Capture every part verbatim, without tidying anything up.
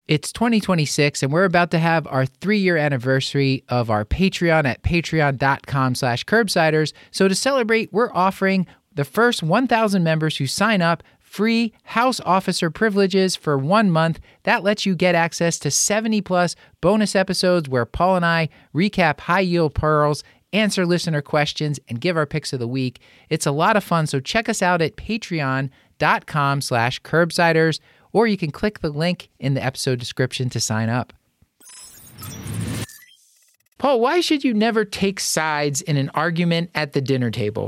It's twenty twenty-six, and we're about to have our three-year anniversary of our Patreon at patreon.com slash curbsiders. So to celebrate, we're offering the first one thousand members who sign up free house officer privileges for one month. That lets you get access to seventy plus bonus episodes where Paul and I recap high-yield pearls, answer listener questions, and give our picks of the week. It's a lot of fun, so check us out at patreon.com slash curbsiders, or you can click the link in the episode description to sign up. Paul, why should you never take sides in an argument at the dinner table?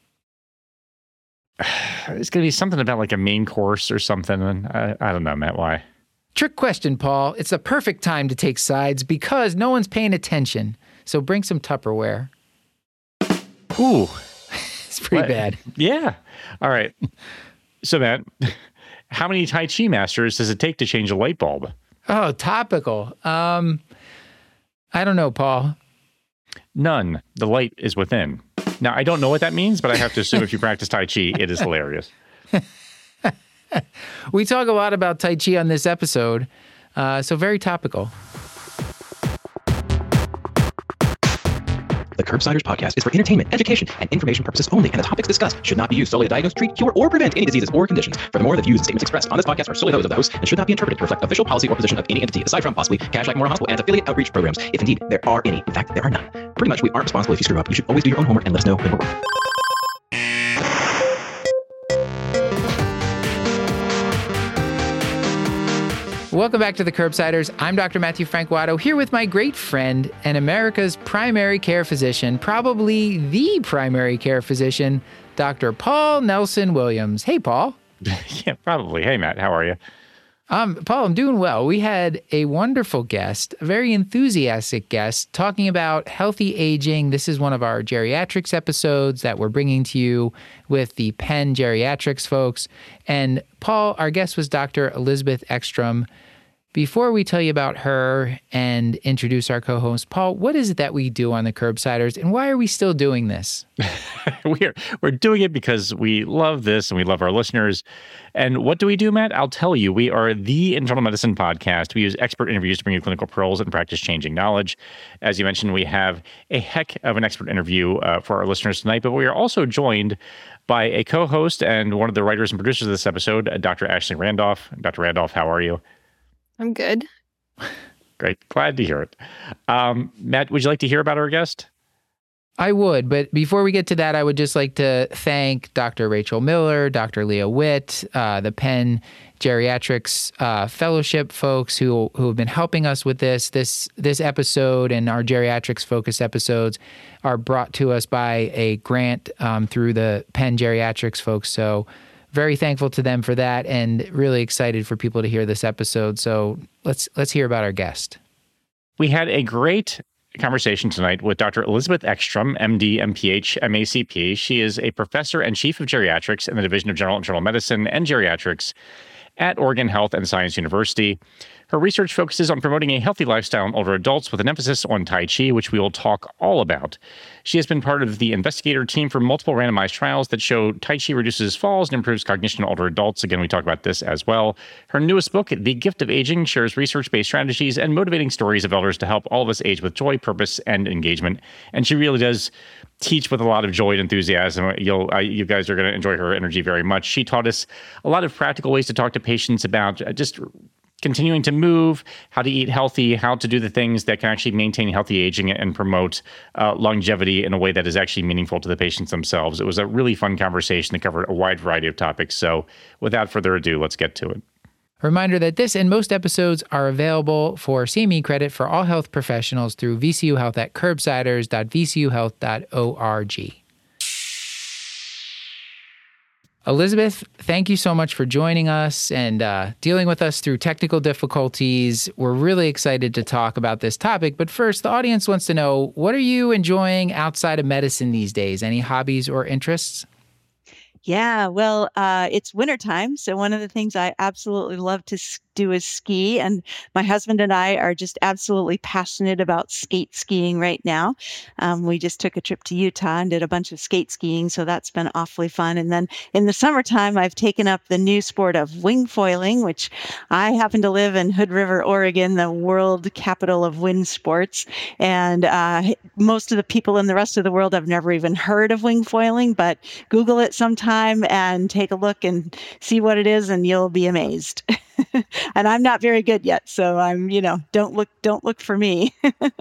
It's going to be something about like a main course or something. And I, I don't know, Matt, why? Trick question, Paul. It's the perfect time to take sides because no one's paying attention. So bring some Tupperware. Ooh. It's pretty what? bad. Yeah. All right. So, Matt, how many Tai Chi masters does it take to change a light bulb? Oh, topical. Um, I don't know, Paul. None. The light is within. Now, I don't know what that means, but I have to assume if you practice Tai Chi, it is hilarious. We talk a lot about Tai Chi on this episode, uh, so very topical. The Curbsiders podcast is for entertainment, education, and information purposes only, and the topics discussed should not be used solely to diagnose, treat, cure, or prevent any diseases or conditions. Furthermore, the views and statements expressed on this podcast are solely those of the host and should not be interpreted to reflect official policy or position of any entity, aside from possibly Cash Like Moron Hospital and its affiliate outreach programs, if indeed there are any. In fact, there are none. Pretty much, we aren't responsible if you screw up. You should always do your own homework and let us know when we're wrong. Welcome back to the Curbsiders. I'm Doctor Matthew Franquato, here with my great friend and America's primary care physician, probably the primary care physician, Doctor Paul Nelson Williams. Hey, Paul. Yeah, probably. Hey, Matt, how are you? Um, Paul, I'm doing well. We had a wonderful guest, a very enthusiastic guest, talking about healthy aging. This is one of our geriatrics episodes that we're bringing to you with the Penn Geriatrics folks. And Paul, our guest was Doctor Elizabeth Ekstrom. Before we tell you about her and introduce our co-host, Paul, what is it that we do on the Curbsiders, and why are we still doing this? we're we're doing it because we love this and we love our listeners. And what do we do, Matt? I'll tell you. We are the internal medicine podcast. We use expert interviews to bring you clinical pearls and practice-changing knowledge. As you mentioned, we have a heck of an expert interview uh, for our listeners tonight, but we are also joined by a co-host and one of the writers and producers of this episode, Doctor Ashley Randolph. Doctor Randolph, how are you? I'm good. Great. Glad to hear it. Um, Matt, would you like to hear about our guest? I would, but before we get to that, I would just like to thank Doctor Rachel Miller, Doctor Leah Witt, uh, the Penn Geriatrics uh, Fellowship folks who who have been helping us with this. This this episode and our geriatrics focused episodes are brought to us by a grant um, through the Penn Geriatrics folks. So very thankful to them for that, and really excited for people to hear this episode. So let's let's hear about our guest. We had a great conversation tonight with Doctor Elizabeth Ekstrom, M D, M P H, M A C P. She is a professor and chief of geriatrics in the Division of General Internal Medicine and Geriatrics at Oregon Health and Science University. Her research focuses on promoting a healthy lifestyle in older adults with an emphasis on Tai Chi, which we will talk all about. She has been part of the investigator team for multiple randomized trials that show Tai Chi reduces falls and improves cognition in older adults. Again, we talk about this as well. Her newest book, The Gift of Aging, shares research-based strategies and motivating stories of elders to help all of us age with joy, purpose, and engagement. And she really does teach with a lot of joy and enthusiasm. You'll, uh, you guys are going to enjoy her energy very much. She taught us a lot of practical ways to talk to patients about uh, just continuing to move, how to eat healthy, how to do the things that can actually maintain healthy aging and promote uh, longevity in a way that is actually meaningful to the patients themselves. It was a really fun conversation that covered a wide variety of topics. So without further ado, let's get to it. A reminder that this and most episodes are available for C M E credit for all health professionals through V C U Health at curbsiders dot v c u health dot org. Elizabeth, thank you so much for joining us and uh, dealing with us through technical difficulties. We're really excited to talk about this topic. But first, the audience wants to know, what are you enjoying outside of medicine these days? Any hobbies or interests? Yeah, well, uh, it's wintertime. So one of the things I absolutely love to do is ski. And my husband and I are just absolutely passionate about skate skiing right now. Um, we just took a trip to Utah and did a bunch of skate skiing, so that's been awfully fun. And then in the summertime, I've taken up the new sport of wing foiling, which I happen to live in Hood River, Oregon, the world capital of wind sports. And uh, most of the people in the rest of the world have never even heard of wing foiling, but Google it sometime and take a look and see what it is, and you'll be amazed. And I'm not very good yet, so I'm, you know, don't look, don't look for me.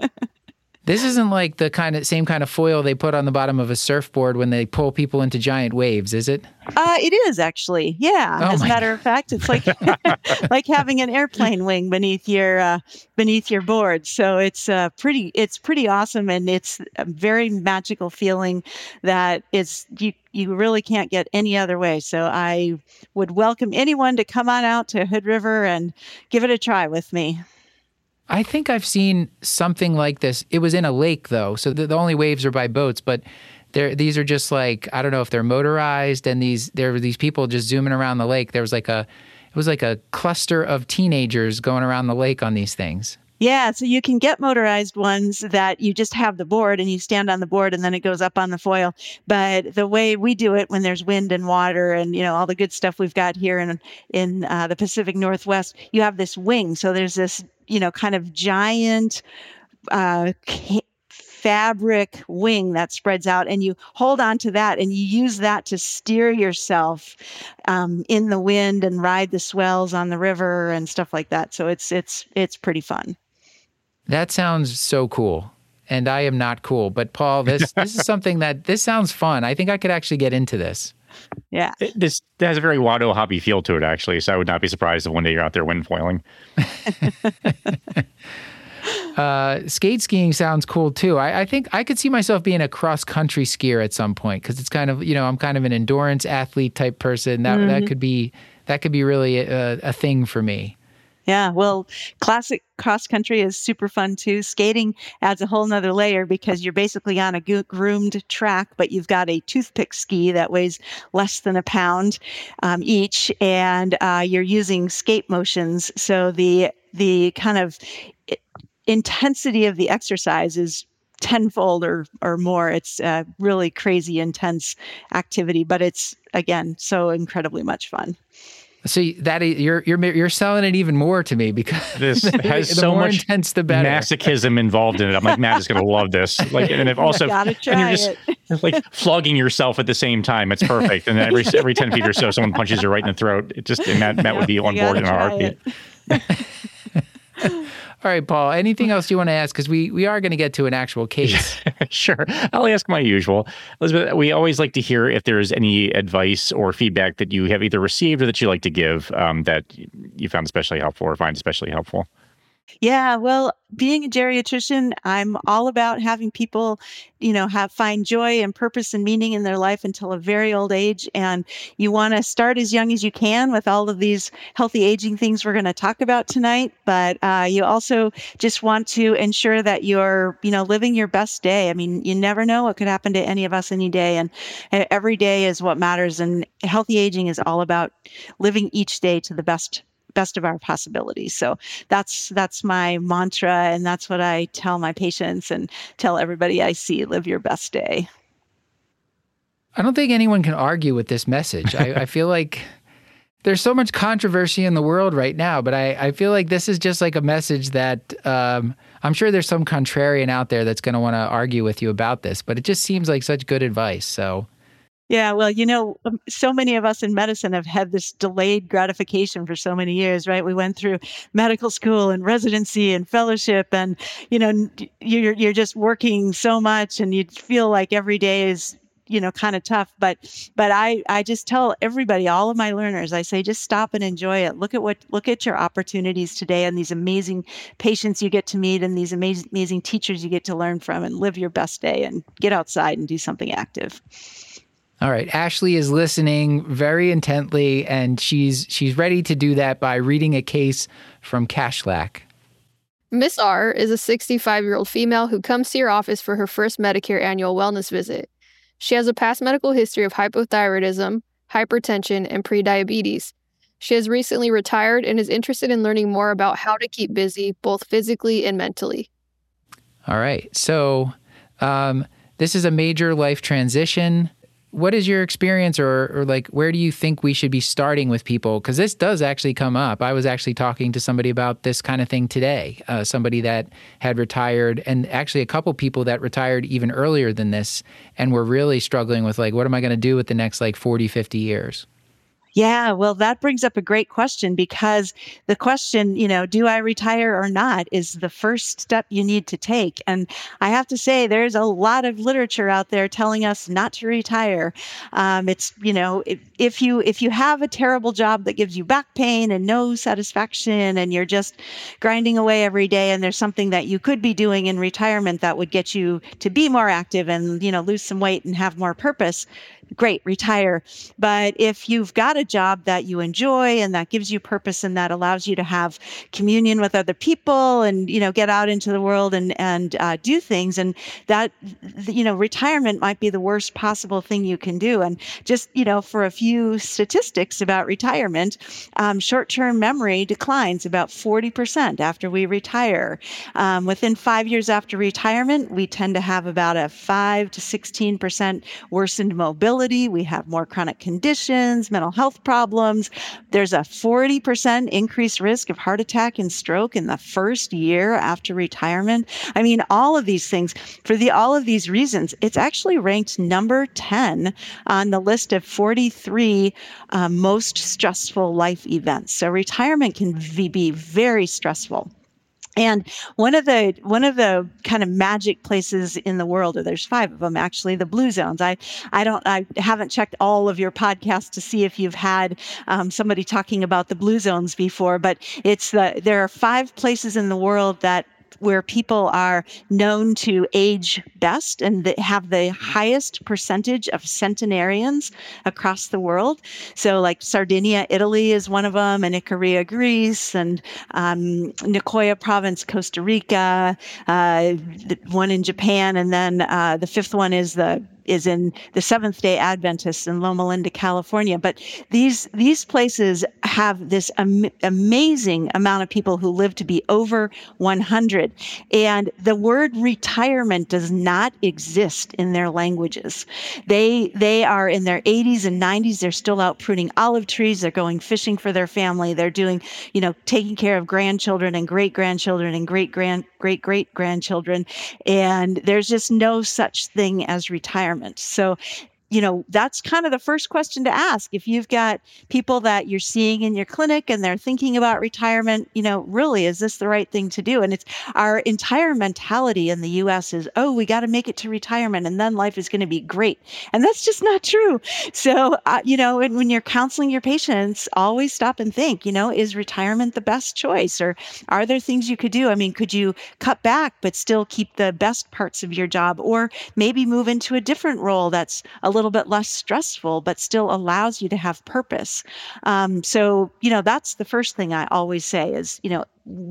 This isn't like the kind of same kind of foil they put on the bottom of a surfboard when they pull people into giant waves, is it? Uh, it is actually, yeah. Oh As a matter God. of fact, it's like like having an airplane wing beneath your uh, beneath your board. So it's uh, pretty, it's pretty awesome, and it's a very magical feeling that is you you really can't get any other way. So I would welcome anyone to come on out to Hood River and give it a try with me. I think I've seen something like this. It was in a lake, though, so the, the only waves are by boats, but they're, these are just like, I don't know if they're motorized, and these there were these people just zooming around the lake. There was like a, it was like a cluster of teenagers going around the lake on these things. Yeah, so you can get motorized ones that you just have the board and you stand on the board and then it goes up on the foil. But the way we do it when there's wind and water and, you know, all the good stuff we've got here in in uh, the Pacific Northwest, you have this wing. So there's this, you know, kind of giant uh, ca- fabric wing that spreads out, and you hold on to that and you use that to steer yourself um, in the wind and ride the swells on the river and stuff like that. So it's it's it's pretty fun. That sounds so cool. And I am not cool. But Paul, this this is something that, this sounds fun. I think I could actually get into this. Yeah. It, this has a very Wado hobby feel to it, actually. So I would not be surprised if one day you're out there wind foiling. uh, skate skiing sounds cool too. I, I think I could see myself being a cross-country skier at some point, because it's kind of, you know, I'm kind of an endurance athlete type person. That mm-hmm. that could be that could be really a, a thing for me. Yeah, well, classic cross country is super fun too. Skating adds a whole nother layer because you're basically on a groomed track, but you've got a toothpick ski that weighs less than a pound um, each, and uh, you're using skate motions. So the the kind of intensity of the exercise is tenfold or or more. It's a really crazy intense activity, but it's, again, so incredibly much fun. So that you're you're you're selling it even more to me, because this has the so more much intense, the better. Masochism involved in it. I'm like, Matt is going to love this. Like, and if also, gotta try and you're just it. like flogging yourself at the same time. It's perfect. And then every every ten feet or so, someone punches you right in the throat. It just and Matt Matt would be on board in a heartbeat. All right, Paul, anything else you want to ask? Because we, we are going to get to an actual case. Sure. I'll ask my usual. Elizabeth, we always like to hear if there's any advice or feedback that you have either received or that you like to give um, that you found especially helpful or find especially helpful. Yeah, well, being a geriatrician, I'm all about having people, you know, have find joy and purpose and meaning in their life until a very old age. And you want to start as young as you can with all of these healthy aging things we're going to talk about tonight. But uh, you also just want to ensure that you're, you know, living your best day. I mean, you never know what could happen to any of us any day. And every day is what matters. And healthy aging is all about living each day to the best best of our possibilities. So that's that's my mantra, and that's what I tell my patients and tell everybody I see: live your best day. I don't think anyone can argue with this message. I, I feel like there's so much controversy in the world right now, but I, I feel like this is just like a message that um, I'm sure there's some contrarian out there that's going to want to argue with you about this, but it just seems like such good advice. So yeah, well, you know, so many of us in medicine have had this delayed gratification for so many years, right? We went through medical school and residency and fellowship, and, you know, you're you're just working so much and you feel like every day is, you know, kind of tough. But but I, I just tell everybody, all of my learners, I say, just stop and enjoy it. Look at what look at your opportunities today and these amazing patients you get to meet and these amazing, amazing teachers you get to learn from, and live your best day and get outside and do something active. All right. Ashley is listening very intently, and she's she's ready to do that by reading a case from Kashlak. Miss R is a sixty-five-year-old female who comes to your office for her first Medicare annual wellness visit. She has a past medical history of hypothyroidism, hypertension, and prediabetes. She has recently retired and is interested in learning more about how to keep busy, both physically and mentally. All right. So um, this is a major life transition. What is your experience, or, or like, where do you think we should be starting with people? Because this does actually come up. I was actually talking to somebody about this kind of thing today, uh, somebody that had retired, and actually a couple people that retired even earlier than this and were really struggling with, like, what am I going to do with the next like forty, fifty years? Yeah, well, that brings up a great question, because the question, you know, do I retire or not, is the first step you need to take. And I have to say, there's a lot of literature out there telling us not to retire. Um, it's, you know, if, if you if you have a terrible job that gives you back pain and no satisfaction, and you're just grinding away every day, and there's something that you could be doing in retirement that would get you to be more active and, you know, lose some weight and have more purpose, great, retire. But if you've got a job that you enjoy and that gives you purpose and that allows you to have communion with other people and, you know, get out into the world and, and uh, do things, and that, you know, retirement might be the worst possible thing you can do. And just, you know, for a few statistics about retirement, um, short-term memory declines about forty percent after we retire. Um, within five years after retirement, we tend to have about a five to sixteen percent worsened mobility. We have more chronic conditions, mental health problems. There's a forty percent increased risk of heart attack and stroke in the first year after retirement. I mean, all of these things, for the all of these reasons, it's actually ranked number ten on the list of forty-three uh, most stressful life events. So retirement can be very stressful. And one of the one of the kind of magic places in the world, or there's five of them actually, the blue zones. I I don't I haven't checked all of your podcasts to see if you've had um, somebody talking about the blue zones before, but it's the there are five places in the world that where people are known to age best and that have the highest percentage of centenarians across the world. So like Sardinia, Italy is one of them, and Icaria, Greece, and um, Nicoya province, Costa Rica, uh, one in Japan, and then uh, the fifth one is the is in the Seventh-day Adventists in Loma Linda, California. But these these places have this am- amazing amount of people who live to be over one hundred. And the word retirement does not exist in their languages. They they are in their eighties and nineties. They're still out pruning olive trees. They're going fishing for their family. They're doing, you know, taking care of grandchildren and great-grandchildren and great-grand great-great-grandchildren. And there's just no such thing as retirement. So, you know, that's kind of the first question to ask. If you've got people that you're seeing in your clinic and they're thinking about retirement, you know, really, is this the right thing to do? And it's our entire mentality in the U S is, oh, we got to make it to retirement and then life is going to be great. And that's just not true. So, uh, you know, and when you're counseling your patients, always stop and think, you know, is retirement the best choice? Or are there things you could do? I mean, could you cut back but still keep the best parts of your job? Or maybe move into a different role that's a little little bit less stressful, but still allows you to have purpose. Um, so, you know, that's the first thing I always say is, you know,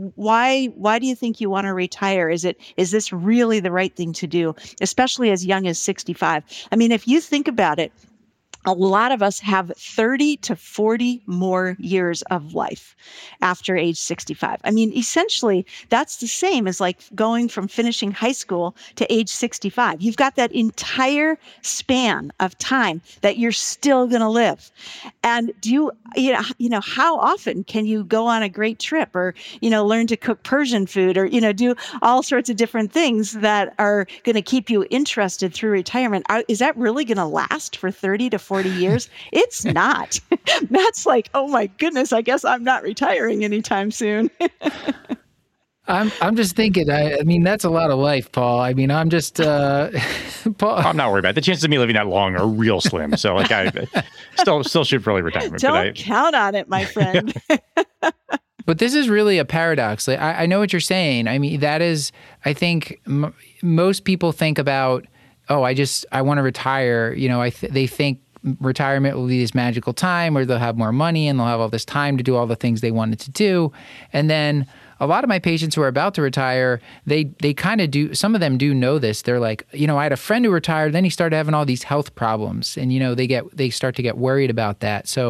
why, why do you think you want to retire? Is it, is this really the right thing to do? Especially as young as sixty-five. I mean, if you think about it, a lot of us have thirty to forty more years of life after age sixty-five. I mean, essentially, that's the same as like going from finishing high school to age sixty-five. You've got that entire span of time that you're still going to live. And do you, you know, you know, how often can you go on a great trip or, you know, learn to cook Persian food or, you know, do all sorts of different things that are going to keep you interested through retirement? Are, is that really going to last for thirty to forty years? It's not. That's like, oh my goodness, I guess I'm not retiring anytime soon. I'm I'm just thinking, I, I mean, that's a lot of life, Paul. I mean, I'm just, uh, Paul. I'm not worried about it. The chances of me living that long are real slim. So like I still still shoot for early retirement. Don't but I, count on it, my friend. But this is really a paradox. Like, I, I know what you're saying. I mean, that is, I think m- most people think about, oh, I just, I want to retire. You know, I th- they think retirement will be this magical time where they'll have more money and they'll have all this time to do all the things they wanted to do. And then a lot of my patients who are about to retire, they they kind of do, some of them do know this. They're like, you know, I had a friend who retired, then he started having all these health problems. And, you know, they get they start to get worried about that. So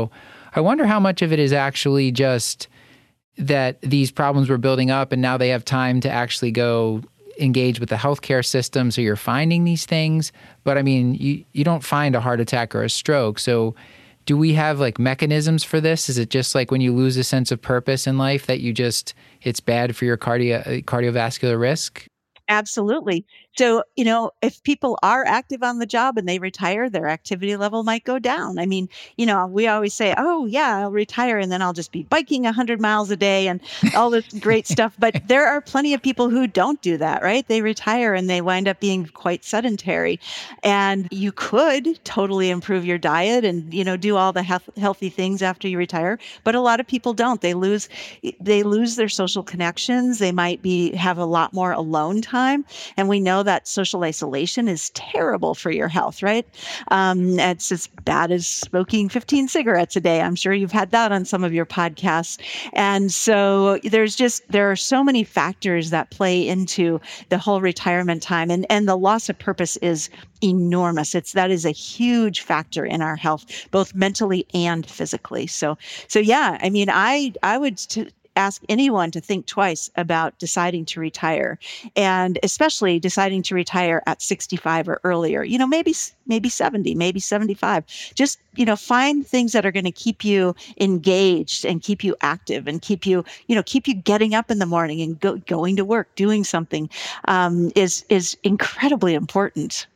I wonder how much of it is actually just that these problems were building up and now they have time to actually go engage with the healthcare system, so you're finding these things. But I mean, you, you don't find a heart attack or a stroke. So do we have like mechanisms for this? Is it just like when you lose a sense of purpose in life that you just, it's bad for your cardio, cardiovascular risk? Absolutely. So, you know, if people are active on the job and they retire, their activity level might go down. I mean, you know, we always say, oh, yeah, I'll retire and then I'll just be biking one hundred miles a day and all this great stuff. But there are plenty of people who don't do that, right? They retire and they wind up being quite sedentary. And you could totally improve your diet and, you know, do all the health, healthy things after you retire. But a lot of people don't. They lose, they lose their social connections. They might be have a lot more alone time. And we know that social isolation is terrible for your health, right? Um, it's as bad as smoking fifteen cigarettes a day. I'm sure you've had that on some of your podcasts. And so there's just, there are so many factors that play into the whole retirement time. And, and the loss of purpose is enormous. It's, that is a huge factor in our health, both mentally and physically. So, so yeah, I mean, I, I would t- ask anyone to think twice about deciding to retire, and especially deciding to retire at sixty-five or earlier. You know, maybe maybe seventy, maybe seventy-five. Just, you know, find things that are going to keep you engaged and keep you active and keep you, you know, keep you getting up in the morning and go, going to work, doing something um, is is incredibly important.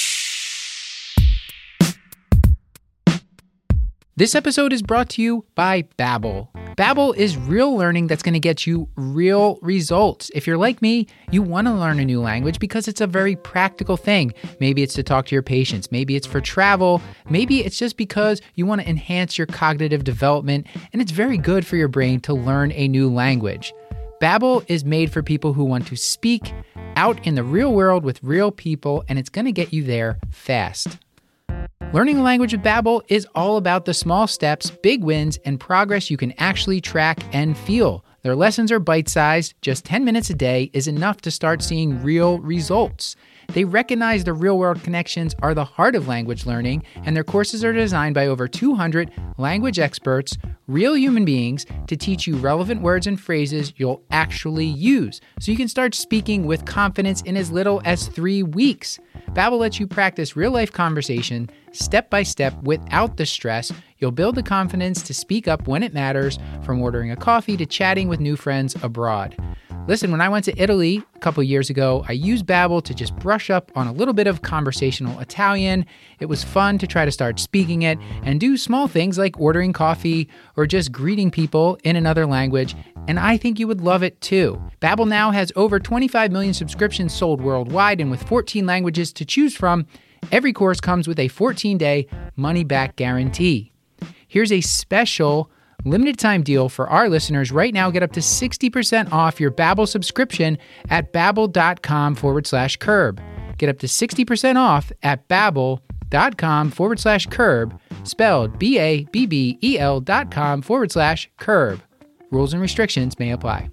This episode is brought to you by Babbel. Babbel is real learning that's going to get you real results. If you're like me, you want to learn a new language because it's a very practical thing. Maybe it's to talk to your patients. Maybe it's for travel. Maybe it's just because you want to enhance your cognitive development, and it's very good for your brain to learn a new language. Babbel is made for people who want to speak out in the real world with real people, and it's going to get you there fast. Learning a language with Babbel is all about the small steps, big wins, and progress you can actually track and feel. Their lessons are bite-sized. Just ten minutes a day is enough to start seeing real results. They recognize the real-world connections are the heart of language learning, and their courses are designed by over two hundred language experts, real human beings, to teach you relevant words and phrases you'll actually use, so you can start speaking with confidence in as little as three weeks. Babbel lets you practice real-life conversation step by step without the stress. You'll build the confidence to speak up when it matters, from ordering a coffee to chatting with new friends abroad. Listen, when I went to Italy a couple years ago, I used Babbel to just brush up on a little bit of conversational Italian. It was fun to try to start speaking it and do small things like ordering coffee or just greeting people in another language, and I think you would love it too. Babbel now has over twenty-five million subscriptions sold worldwide, and with fourteen languages to choose from, every course comes with a fourteen-day money-back guarantee. Here's a special limited time deal for our listeners. Right now, get up to sixty percent off your Babbel subscription at babbel.com forward slash curb. Get up to sixty percent off at babbel.com forward slash curb, spelled B-A-B-B-E-L dot com forward slash curb. Rules and restrictions may apply.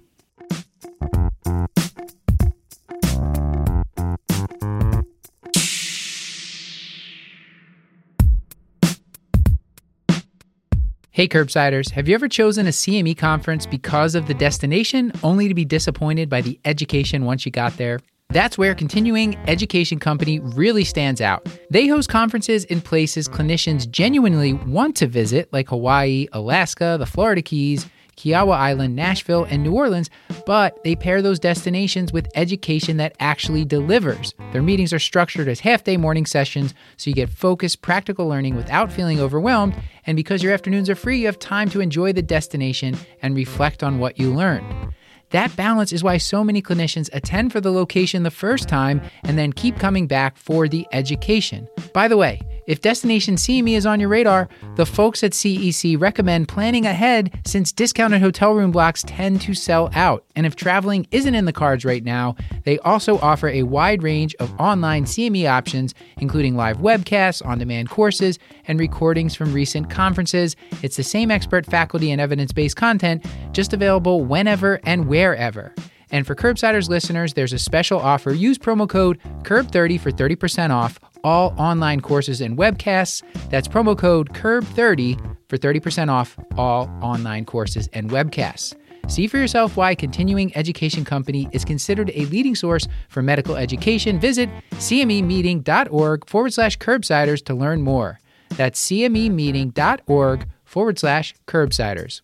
Hey Curbsiders, have you ever chosen a C M E conference because of the destination, only to be disappointed by the education once you got there? That's where Continuing Education Company really stands out. They host conferences in places clinicians genuinely want to visit, like Hawaii, Alaska, the Florida Keys, Kiowa Island, Nashville, and New Orleans, but they pair those destinations with education that actually delivers. Their meetings are structured as half-day morning sessions, so you get focused, practical learning without feeling overwhelmed, and because your afternoons are free, you have time to enjoy the destination and reflect on what you learned. That balance is why so many clinicians attend for the location the first time and then keep coming back for the education. By the way, if Destination C M E is on your radar, the folks at C E C recommend planning ahead since discounted hotel room blocks tend to sell out. And if traveling isn't in the cards right now, they also offer a wide range of online C M E options, including live webcasts, on-demand courses, and recordings from recent conferences. It's the same expert faculty and evidence-based content, just available whenever and wherever. And for Curbsiders listeners, there's a special offer. Use promo code C U R B thirty for thirty percent off all online courses and webcasts. That's promo code C U R B thirty for for thirty percent off all online courses and webcasts. See for yourself why Continuing Education Company is considered a leading source for medical education. Visit cmemeeting.org forward slash curbsiders to learn more. That's cmemeeting.org forward slash curbsiders.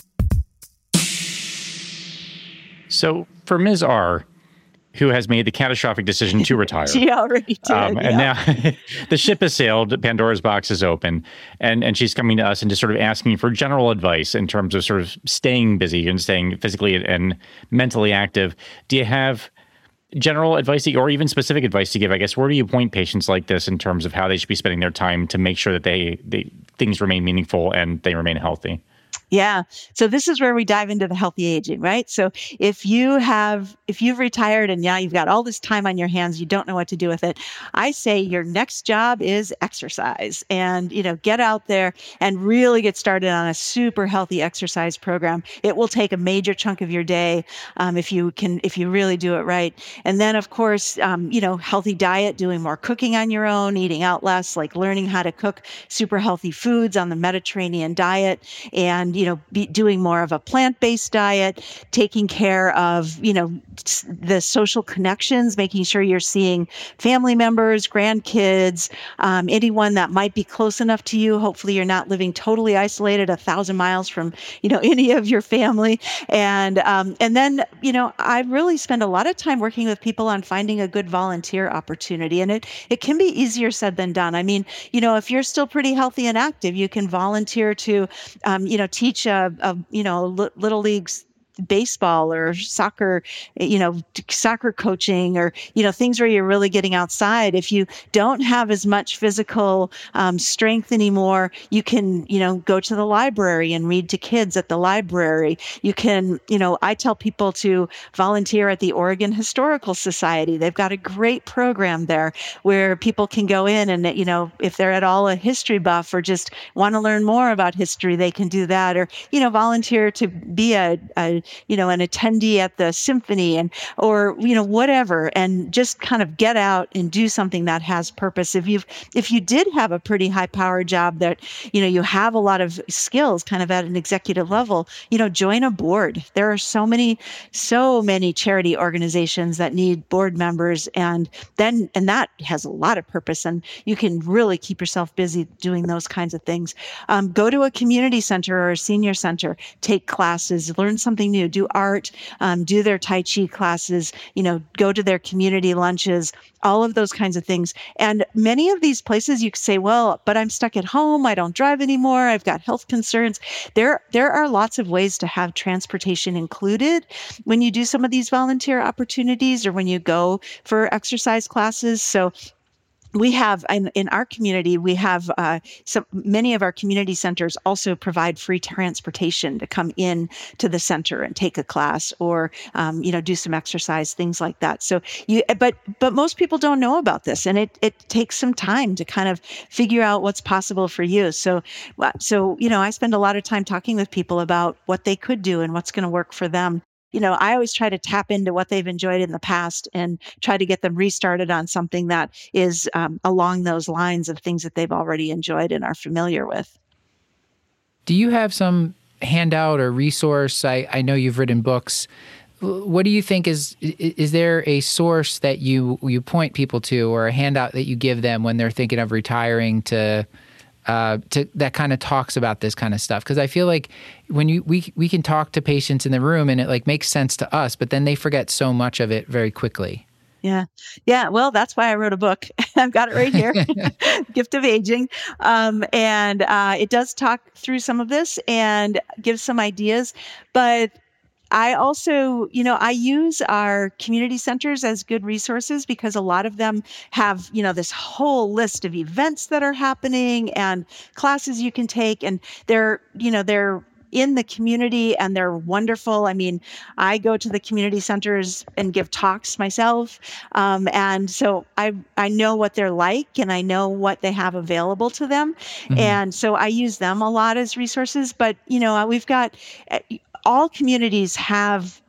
So for Miz R, who has made the catastrophic decision to retire. She already did. Um, and yeah. now the ship has sailed, Pandora's box is open, and, and she's coming to us and just sort of asking for general advice in terms of sort of staying busy and staying physically and mentally active. Do you have general advice or even specific advice to give? I guess, where do you point patients like this in terms of how they should be spending their time to make sure that they, they things remain meaningful and they remain healthy? Yeah. So this is where we dive into the healthy aging, right? So if you have, if you've retired and now you've got all this time on your hands, you don't know what to do with it, I say your next job is exercise and, you know, get out there and really get started on a super healthy exercise program. It will take a major chunk of your day um, if you can, if you really do it right. And then, of course, um, you know, healthy diet, doing more cooking on your own, eating out less, like learning how to cook super healthy foods on the Mediterranean diet, and, you know, be doing more of a plant-based diet, taking care of, you know, the social connections, making sure you're seeing family members, grandkids, um, anyone that might be close enough to you. Hopefully you're not living totally isolated a thousand miles from, you know, any of your family. And, um, and then, you know, I really spend a lot of time working with people on finding a good volunteer opportunity. And it, it can be easier said than done. I mean, you know, if you're still pretty healthy and active, you can volunteer to, um, you know, teach a, a you know, little leagues baseball or soccer, you know, soccer coaching, or, you know, things where you're really getting outside. If you don't have as much physical um, strength anymore, you can, you know, go to the library and read to kids at the library. You can, you know, I tell people to volunteer at the Oregon Historical Society. They've got a great program there where people can go in and, you know, if they're at all a history buff or just want to learn more about history, they can do that. Or, you know, volunteer to be a, a you know, an attendee at the symphony, and, or, you know, whatever, and just kind of get out and do something that has purpose. If you've, if you did have a pretty high powered job that, you know, you have a lot of skills kind of at an executive level, you know, join a board. There are so many, so many charity organizations that need board members, and then, and that has a lot of purpose, and you can really keep yourself busy doing those kinds of things. Um, go to a community center or a senior center, take classes, learn something new, do art, um, do their Tai Chi classes, you know, go to their community lunches, all of those kinds of things. And many of these places you could say, well, but I'm stuck at home. I don't drive anymore. I've got health concerns. There, there are lots of ways to have transportation included when you do some of these volunteer opportunities or when you go for exercise classes. So we have in, in our community, we have uh, some, many of our community centers also provide free transportation to come in to the center and take a class or, um, you know, do some exercise, things like that. So you, but, but most people don't know about this, and it, it takes some time to kind of figure out what's possible for you. So, so, you know, I spend a lot of time talking with people about what they could do and what's going to work for them. You know, I always try to tap into what they've enjoyed in the past and try to get them restarted on something that is um, along those lines of things that they've already enjoyed and are familiar with. Do you have some handout or resource? I, I know you've written books. What do you think is, is there a source that you, you point people to, or a handout that you give them when they're thinking of retiring to, Uh, to, that kind of talks about this kind of stuff? Because I feel like when you we we can talk to patients in the room and it like makes sense to us, but then they forget so much of it very quickly. Yeah. Yeah. Well, that's why I wrote a book. I've got it right here, Gift of Aging. Um, and uh, it does talk through some of this and give some ideas, but I also, you know, I use our community centers as good resources because a lot of them have, you know, this whole list of events that are happening and classes you can take, and they're, you know, they're in the community and they're wonderful. I mean, I go to the community centers and give talks myself. Um, and so I, I know what they're like and I know what they have available to them. Mm-hmm. And so I use them a lot as resources, but, you know, we've got, all communities have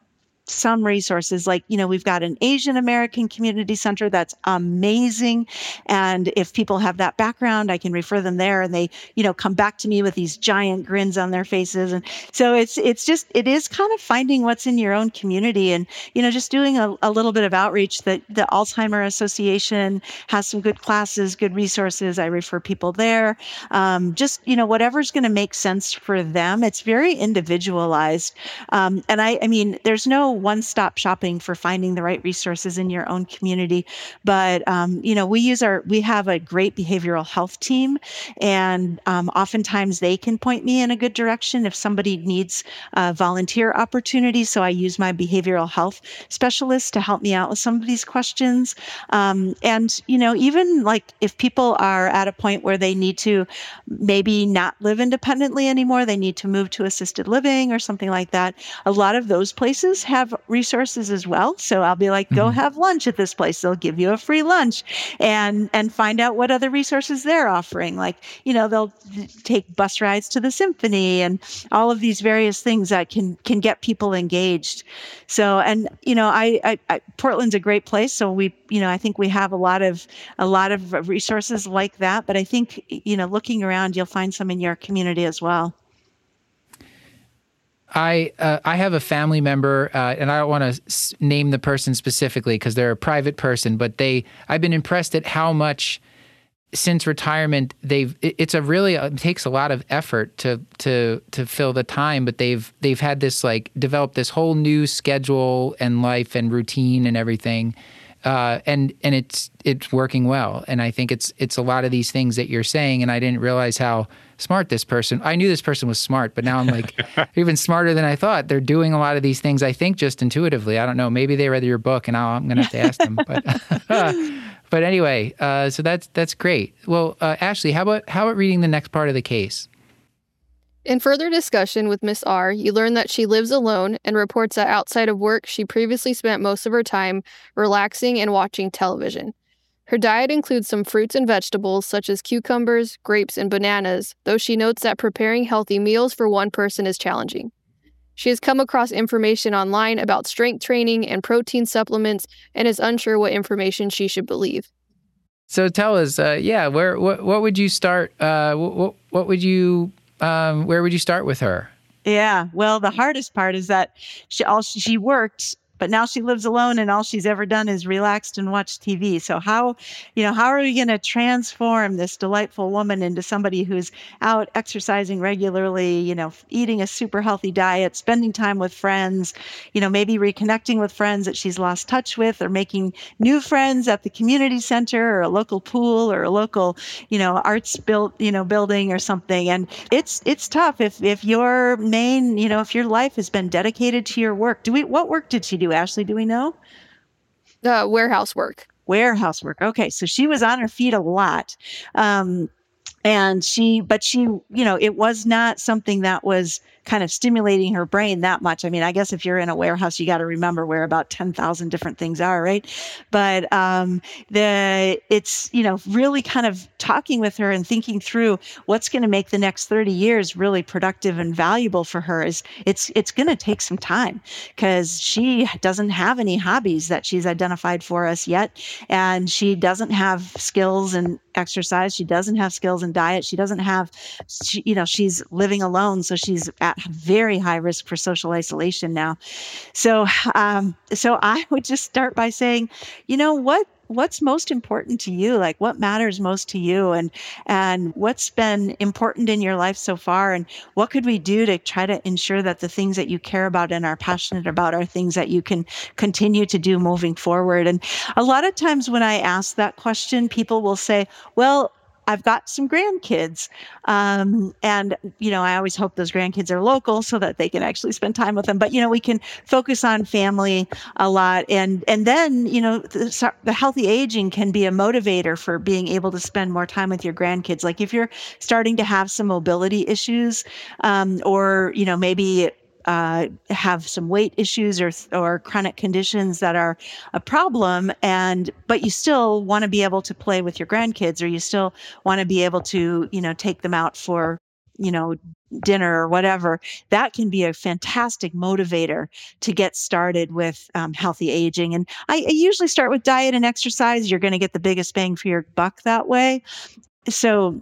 some resources, like, you know, we've got an Asian American community center that's amazing. And if people have that background, I can refer them there, and they, you know, come back to me with these giant grins on their faces. And so it's, it's just, it is kind of finding what's in your own community, and, you know, just doing a, a little bit of outreach. That the Alzheimer Association has some good classes, good resources. I refer people there. Um, just, you know, whatever's going to make sense for them. It's very individualized. Um, and I, I mean, there's no one-stop shopping for finding the right resources in your own community. But, um, you know, we use our, we have a great behavioral health team, and um, oftentimes they can point me in a good direction if somebody needs uh, volunteer opportunities. So I use my behavioral health specialists to help me out with some of these questions. Um, and, you know, even like if people are at a point where they need to maybe not live independently anymore, they need to move to assisted living or something like that, a lot of those places have resources as well. So I'll be like, go mm-hmm. have lunch at this place. They'll give you a free lunch, and and find out what other resources they're offering. Like, you know, they'll take bus rides to the symphony and all of these various things that can can get people engaged. So, and, you know, I, I, I Portland's a great place. So we, you know, I think we have a lot of a lot of resources like that. But I think, you know, looking around, you'll find some in your community as well. I uh, I have a family member, uh, and I don't want to s- name the person specifically because they're a private person, but they I've been impressed at how much since retirement they've it, it's a really it takes a lot of effort to to to fill the time, but they've they've had this like developed this whole new schedule and life and routine and everything. Uh, and and it's it's working well, and I think it's it's a lot of these things that you're saying, and I didn't realize how smart this person. I knew this person was smart, but now I'm like even smarter than I thought. They're doing a lot of these things, I think, just intuitively. I don't know. Maybe they read your book, and I'll, I'm going to have to ask them. But but anyway, uh, so that's that's great. Well, uh, Ashley, how about how about reading the next part of the case? In further discussion with Miss R, you learn that she lives alone and reports that outside of work, she previously spent most of her time relaxing and watching television. Her diet includes some fruits and vegetables such as cucumbers, grapes, and bananas, though she notes that preparing healthy meals for one person is challenging. She has come across information online about strength training and protein supplements and is unsure what information she should believe. So tell us, uh, yeah, where what, what would you start? Uh, what, what would you Um, where would you start with her? Yeah, well, the hardest part is that she all she worked, but now she lives alone, and all she's ever done is relaxed and watch T V. So how, you know, how are we going to transform this delightful woman into somebody who's out exercising regularly, you know, eating a super healthy diet, spending time with friends, you know, maybe reconnecting with friends that she's lost touch with, or making new friends at the community center or a local pool or a local, you know, arts built, you know, building or something. And it's it's tough if if your main, you know, if your life has been dedicated to your work. Do we what work did she do? Ashley, do we know? Uh, warehouse work. Warehouse work. Okay, so she was on her feet a lot. Um, and she, but she, you know, it was not something that was kind of stimulating her brain that much. I mean, I guess if you're in a warehouse, you got to remember where about ten thousand different things are, right? But um, the it's, you know, really kind of talking with her and thinking through what's going to make the next thirty years really productive and valuable for her is it's it's going to take some time, because she doesn't have any hobbies that she's identified for us yet. And she doesn't have skills in exercise. She doesn't have skills in diet. She doesn't have, she, you know, she's living alone. So she's at very high risk for social isolation now. So, um, so I would just start by saying, you know, what, what's most important to you? Like, what matters most to you, and, and what's been important in your life so far? And what could we do to try to ensure that the things that you care about and are passionate about are things that you can continue to do moving forward? And a lot of times when I ask that question, people will say, well, I've got some grandkids. Um, and, you know, I always hope those grandkids are local so that they can actually spend time with them. But, you know, we can focus on family a lot. And, and then, you know, the, the healthy aging can be a motivator for being able to spend more time with your grandkids. Like if you're starting to have some mobility issues, um, or, you know, maybe Uh, have some weight issues or or chronic conditions that are a problem, and but you still want to be able to play with your grandkids, or you still want to be able to, you know, take them out for you know, dinner or whatever, that can be a fantastic motivator to get started with um, healthy aging. And I, I usually start with diet and exercise. You're going to get the biggest bang for your buck that way. So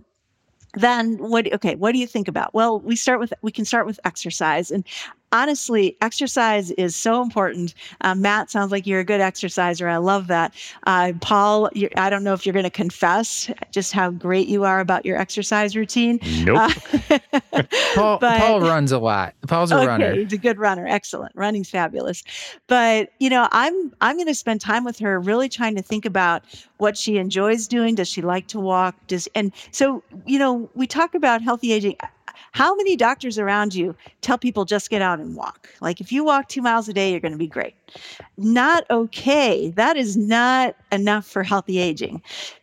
then what, okay, what do you think about? Well, we start with, we can start with exercise. And honestly, exercise is so important. Uh, Matt, sounds like you're a good exerciser. I love that. Uh, Paul, you're, I don't know if you're going to confess just how great you are about your exercise routine. Nope. Uh, Paul, but, Paul runs a lot. Paul's a okay, runner. He's a good runner. Excellent. Running's fabulous. But, you know, I'm I'm going to spend time with her really trying to think about what she enjoys doing. Does she like to walk? Does and so, you know, we talk about healthy aging. How many doctors around you tell people just get out and walk? Like if you walk two miles a day, you're going to be great. Not okay. That is not enough for healthy aging.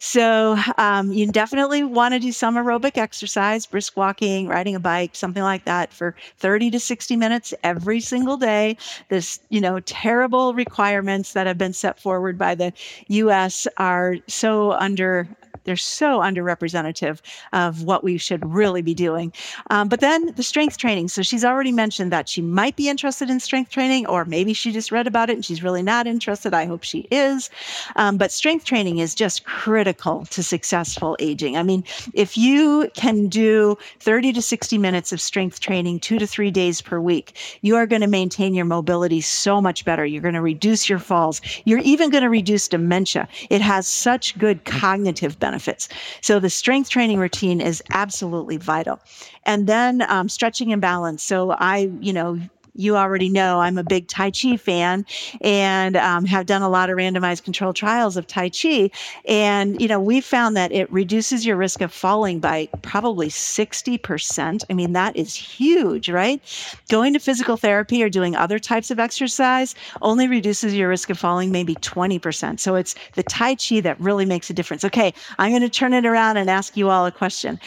So um, you definitely want to do some aerobic exercise, brisk walking, riding a bike, something like that for thirty to sixty minutes every single day. This, you know, terrible requirements that have been set forward by the U S are so under they're so underrepresentative of what we should really be doing. Um, but then the strength training. So she's already mentioned that she might be interested in strength training, or maybe she just read about it and she's really not interested. I hope she is. Um, but strength training is just critical to successful aging. I mean, if you can do thirty to sixty minutes of strength training two to three days per week, you are going to maintain your mobility so much better. You're going to reduce your falls. You're even going to reduce dementia. It has such good cognitive benefits. So the strength training routine is absolutely vital. And then um, stretching and balance. So I, you know, you already know I'm a big Tai Chi fan and um, have done a lot of randomized controlled trials of Tai Chi. And, you know, we found that it reduces your risk of falling by probably sixty percent. I mean, that is huge, right? Going to physical therapy or doing other types of exercise only reduces your risk of falling maybe twenty percent. So it's the Tai Chi that really makes a difference. Okay, I'm going to turn it around and ask you all a question.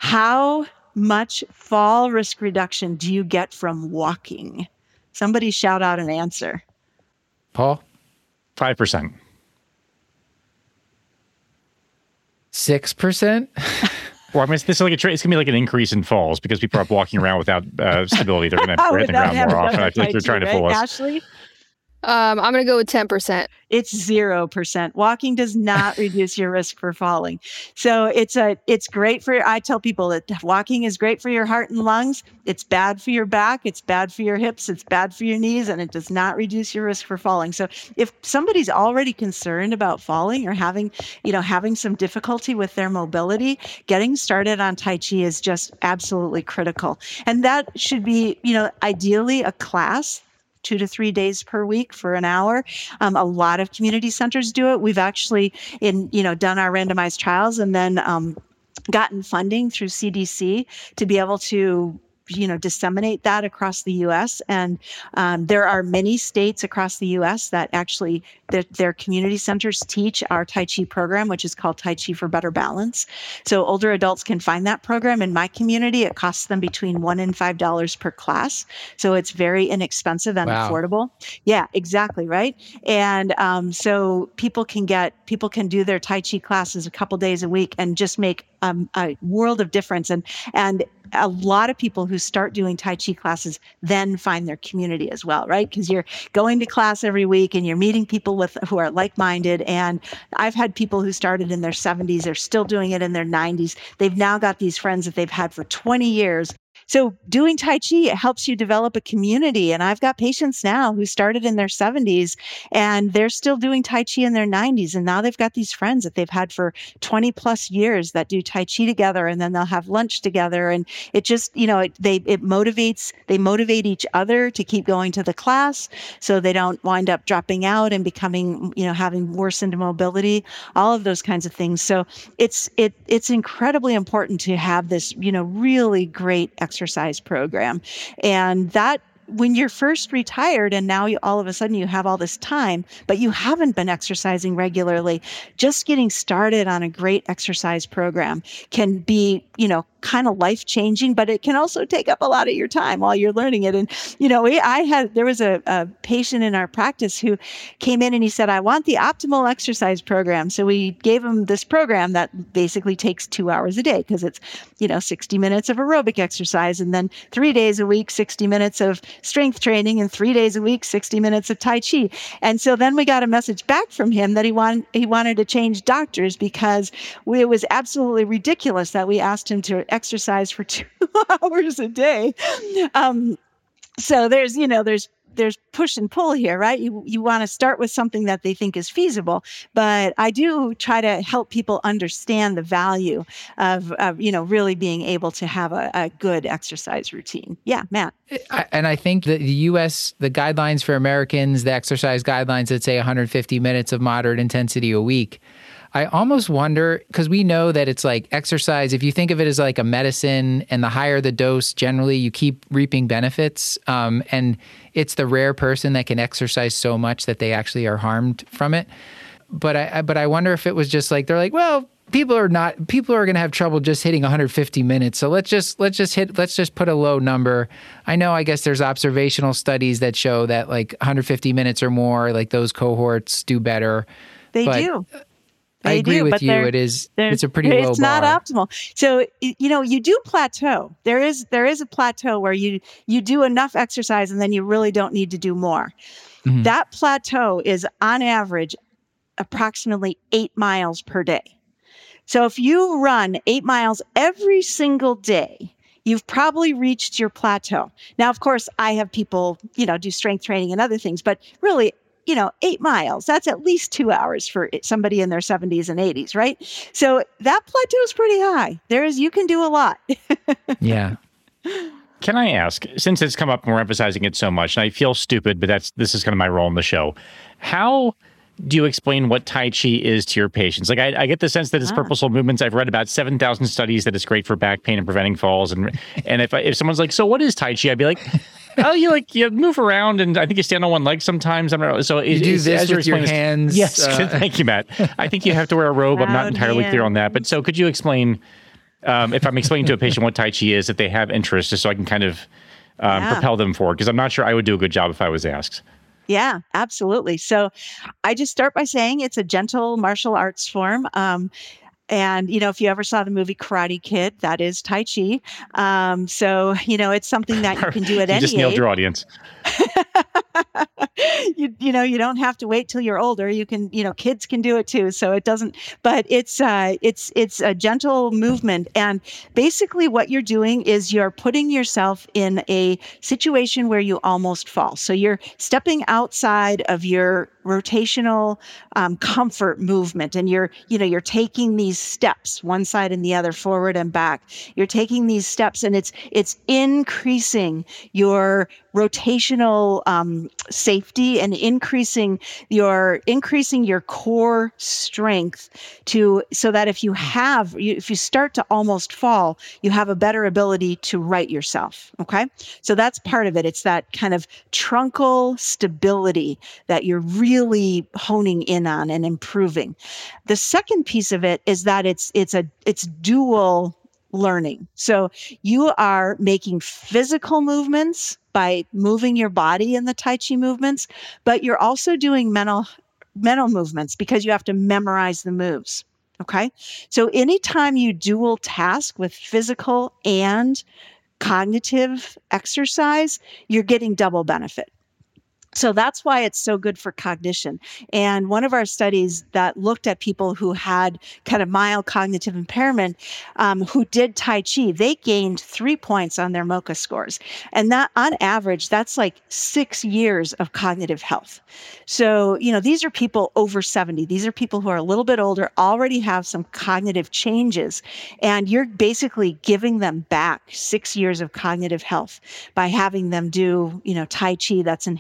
How much fall risk reduction do you get from walking? Somebody shout out an answer. Paul? five percent. six percent? Well, I mean, this is like a tra- it's gonna be like an increase in falls because people are walking around without uh, stability. They're gonna hit the ground more often. I feel like they're trying to fool us. Ashley? Um, I'm going to go with ten percent. It's zero percent. Walking does not reduce your risk for falling. So it's a, it's great for, I tell people that walking is great for your heart and lungs. It's bad for your back. It's bad for your hips. It's bad for your knees, and it does not reduce your risk for falling. So if somebody's already concerned about falling or having, you know, having some difficulty with their mobility, getting started on Tai Chi is just absolutely critical. And that should be, you know, ideally a class two to three days per week for an hour. Um, a lot of community centers do it. We've actually, in you know, done our randomized trials and then um, gotten funding through C D C to be able to you know, disseminate that across the U S. And um, there are many states across the U S that actually, their, their community centers teach our Tai Chi program, which is called Tai Chi for Better Balance. So older adults can find that program. In my community, it costs them between one and five dollars per class. So it's very inexpensive and Wow. affordable. Yeah, exactly, right? And um, so people can get, people can do their Tai Chi classes a couple days a week and just make um, a world of difference. And, and a lot of people who start doing Tai Chi classes then find their community as well, right? Because you're going to class every week and you're meeting people with who are like-minded. And I've had people who started in their seventies, they're still doing it in their nineties. They've now got these friends that they've had for twenty years. So doing Tai Chi, it helps you develop a community. And I've got patients now who started in their seventies and they're still doing Tai Chi in their nineties. And now they've got these friends that they've had for twenty plus years that do Tai Chi together, and then they'll have lunch together. And it just, you know, it, they, it motivates, they motivate each other to keep going to the class so they don't wind up dropping out and becoming, you know, having worsened mobility, all of those kinds of things. So it's, it, it's incredibly important to have this, you know, really great exercise program. And that when you're first retired and now you, all of a sudden you have all this time, but you haven't been exercising regularly, just getting started on a great exercise program can be, you know, kind of life-changing, but it can also take up a lot of your time while you're learning it. And, you know, we, I had, there was a, a patient in our practice who came in and he said, I want the optimal exercise program. So we gave him this program that basically takes two hours a day because it's, you know, sixty minutes of aerobic exercise and then three days a week, sixty minutes of strength training and three days a week, sixty minutes of Tai Chi. And so then we got a message back from him that he wanted, he wanted to change doctors because we, it was absolutely ridiculous that we asked him to exercise for two hours a day. Um, so there's, you know, there's, there's push and pull here, right? You, you want to start with something that they think is feasible, but I do try to help people understand the value of, of you know, really being able to have a, a good exercise routine. Yeah, Matt. And I think the U S, the guidelines for Americans, the exercise guidelines that say one hundred fifty minutes of moderate intensity a week, I almost wonder, because we know that it's like exercise, if you think of it as like a medicine and the higher the dose, generally you keep reaping benefits. Um, and it's the rare person that can exercise so much that they actually are harmed from it. But I, but I wonder if it was just like, they're like, well, people are not, people are going to have trouble just hitting one hundred fifty minutes. So let's just, let's just hit, let's just put a low number. I know, I guess there's observational studies that show that like one hundred fifty minutes or more, like those cohorts do better. They but, do. I They agree do, with but you. they're- It is. they're- It's a pretty low It's bar. not optimal. So y- you know, you do plateau. There is there is a plateau where you you do enough exercise and then you really don't need to do more. Mhm. That plateau is on average approximately eight miles per day. So if you run eight miles every single day, you've probably reached your plateau. Now, of course, I have people, you know, do strength training and other things, but really, you know, eight miles, that's at least two hours for somebody in their seventies and eighties, right? So that plateau is pretty high. There is, you can do a lot. Yeah. Can I ask, since it's come up and we're emphasizing it so much, and I feel stupid, but that's this is kind of my role in the show, how do you explain what Tai Chi is to your patients? Like, I, I get the sense that it's Ah. purposeful movements. I've read about seven thousand studies that it's great for back pain and preventing falls. And and if I, if someone's like, so what is Tai Chi? I'd be like, oh, you like you move around, and I think you stand on one leg sometimes. I'm not, so You is, do is, this as you're with your explaining- hands. Yes, uh, thank you, Matt. I think you have to wear a robe. I'm not Proud entirely hand. clear on that, but so could you explain? Um, if I'm explaining to a patient what Tai Chi is, if they have interest, just so I can kind of um, Yeah. propel them forward, because I'm not sure I would do a good job if I was asked. Yeah, absolutely. So I just start by saying it's a gentle martial arts form. Um, and, you know, if you ever saw the movie Karate Kid, that is Tai Chi. Um, so, you know, it's something that you can do at You any just nailed age. your audience. you, you know, you don't have to wait till you're older. You can, you know, kids can do it too. So it doesn't, but it's, uh, it's, it's a gentle movement. And basically what you're doing is you're putting yourself in a situation where you almost fall. So you're stepping outside of your rotational um, comfort movement. And you're, you know, you're taking these steps, one side and the other, forward and back. You're taking these steps and it's, it's increasing your rotational um, safety and increasing your increasing your core strength to so that if you have you, if you start to almost fall, you have a better ability to right yourself. Okay, so that's part of it. It's that kind of truncal stability that you're really honing in on and improving. The second piece of it is that it's it's a it's dual learning. So you are making physical movements by moving your body in the Tai Chi movements, but you're also doing mental mental movements because you have to memorize the moves. Okay. So anytime you dual task with physical and cognitive exercise, you're getting double benefit. So that's why it's so good for cognition. And one of our studies that looked at people who had kind of mild cognitive impairment, um, who did Tai Chi, they gained three points on their MoCA scores. And that on average, that's like six years of cognitive health. So, you know, these are people over seventy. These are people who are a little bit older, already have some cognitive changes. And you're basically giving them back six years of cognitive health by having them do, you know, Tai Chi that's enhanced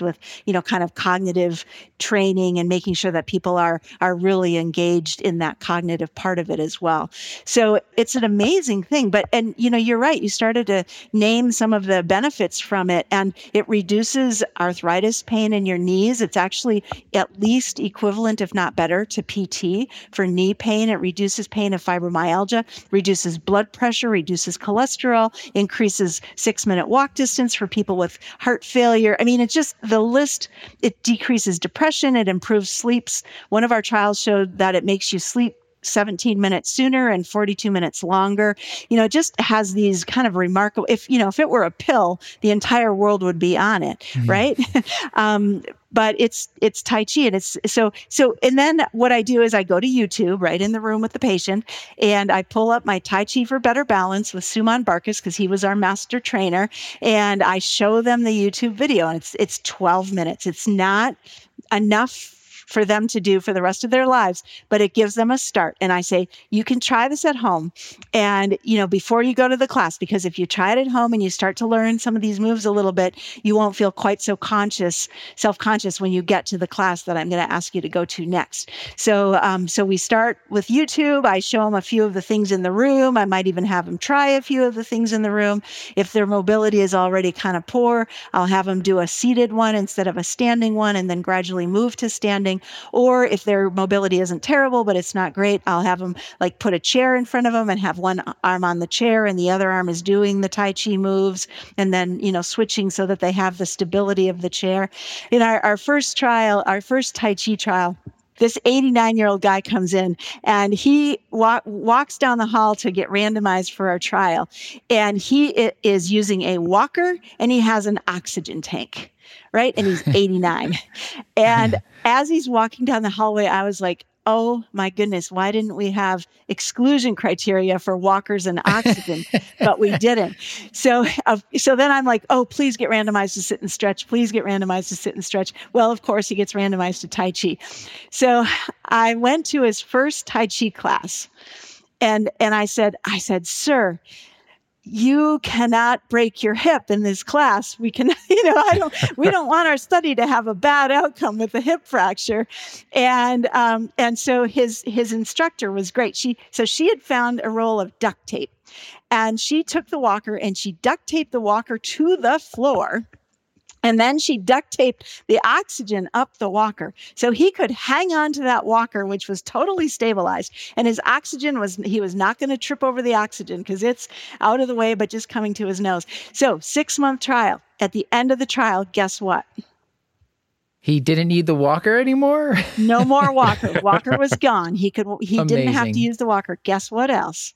with, you know, kind of cognitive training and making sure that people are are really engaged in that cognitive part of it as well. So it's an amazing thing. But, and, you know, you're right. You started to name some of the benefits from it, and it reduces arthritis pain in your knees. It's actually at least equivalent, if not better, to P T for knee pain. It reduces pain of fibromyalgia, reduces blood pressure, reduces cholesterol, increases six-minute walk distance for people with heart failure. I mean, it's just the list. It decreases depression. It improves sleeps. One of our trials showed that it makes you sleep seventeen minutes sooner and forty-two minutes longer. You know, it just has these kind of remarkable, if, you know, if it were a pill, the entire world would be on it, mm-hmm. right? um, but it's, it's Tai Chi. And it's so, so, and then what I do is I go to YouTube right in the room with the patient, and I pull up my Tai Chi for Better Balance with Suman Barkas, because he was our master trainer. And I show them the YouTube video, and it's, it's twelve minutes. It's not enough for them to do for the rest of their lives, but it gives them a start. And I say, you can try this at home. And, you know, before you go to the class, because if you try it at home and you start to learn some of these moves a little bit, you won't feel quite so conscious, self-conscious when you get to the class that I'm going to ask you to go to next. So, um, so we start with YouTube. I show them a few of the things in the room. I might even have them try a few of the things in the room. If their mobility is already kind of poor, I'll have them do a seated one instead of a standing one, and then gradually move to standing. Or if their mobility isn't terrible, but it's not great, I'll have them like put a chair in front of them and have one arm on the chair and the other arm is doing the Tai Chi moves, and then, you know, switching so that they have the stability of the chair. In our, our first trial, our first Tai Chi trial, this eighty-nine-year-old guy comes in, and he wa- walks down the hall to get randomized for our trial. And he I- is using a walker, and he has an oxygen tank, right? And he's eighty-nine. And as he's walking down the hallway, I was like, oh my goodness, why didn't we have exclusion criteria for walkers and oxygen? But we didn't. So, uh, so then I'm like, oh, please get randomized to sit and stretch. Please get randomized to sit and stretch. Well, of course, he gets randomized to Tai Chi. So I went to his first Tai Chi class, and and I said, I said, sir, you cannot break your hip in this class. We can, you know, I don't, we don't want our study to have a bad outcome with a hip fracture. And, um, and so his, his instructor was great. She, so she had found a roll of duct tape, and she took the walker and she duct taped the walker to the floor. And then she duct taped the oxygen up the walker. So he could hang on to that walker, which was totally stabilized. And his oxygen was, he was not going to trip over the oxygen because it's out of the way, but just coming to his nose. So six month trial. At the end of the trial, guess what? He didn't need the walker anymore? No more walker. Walker was gone. He could, he Amazing. Didn't have to use the walker. Guess what else?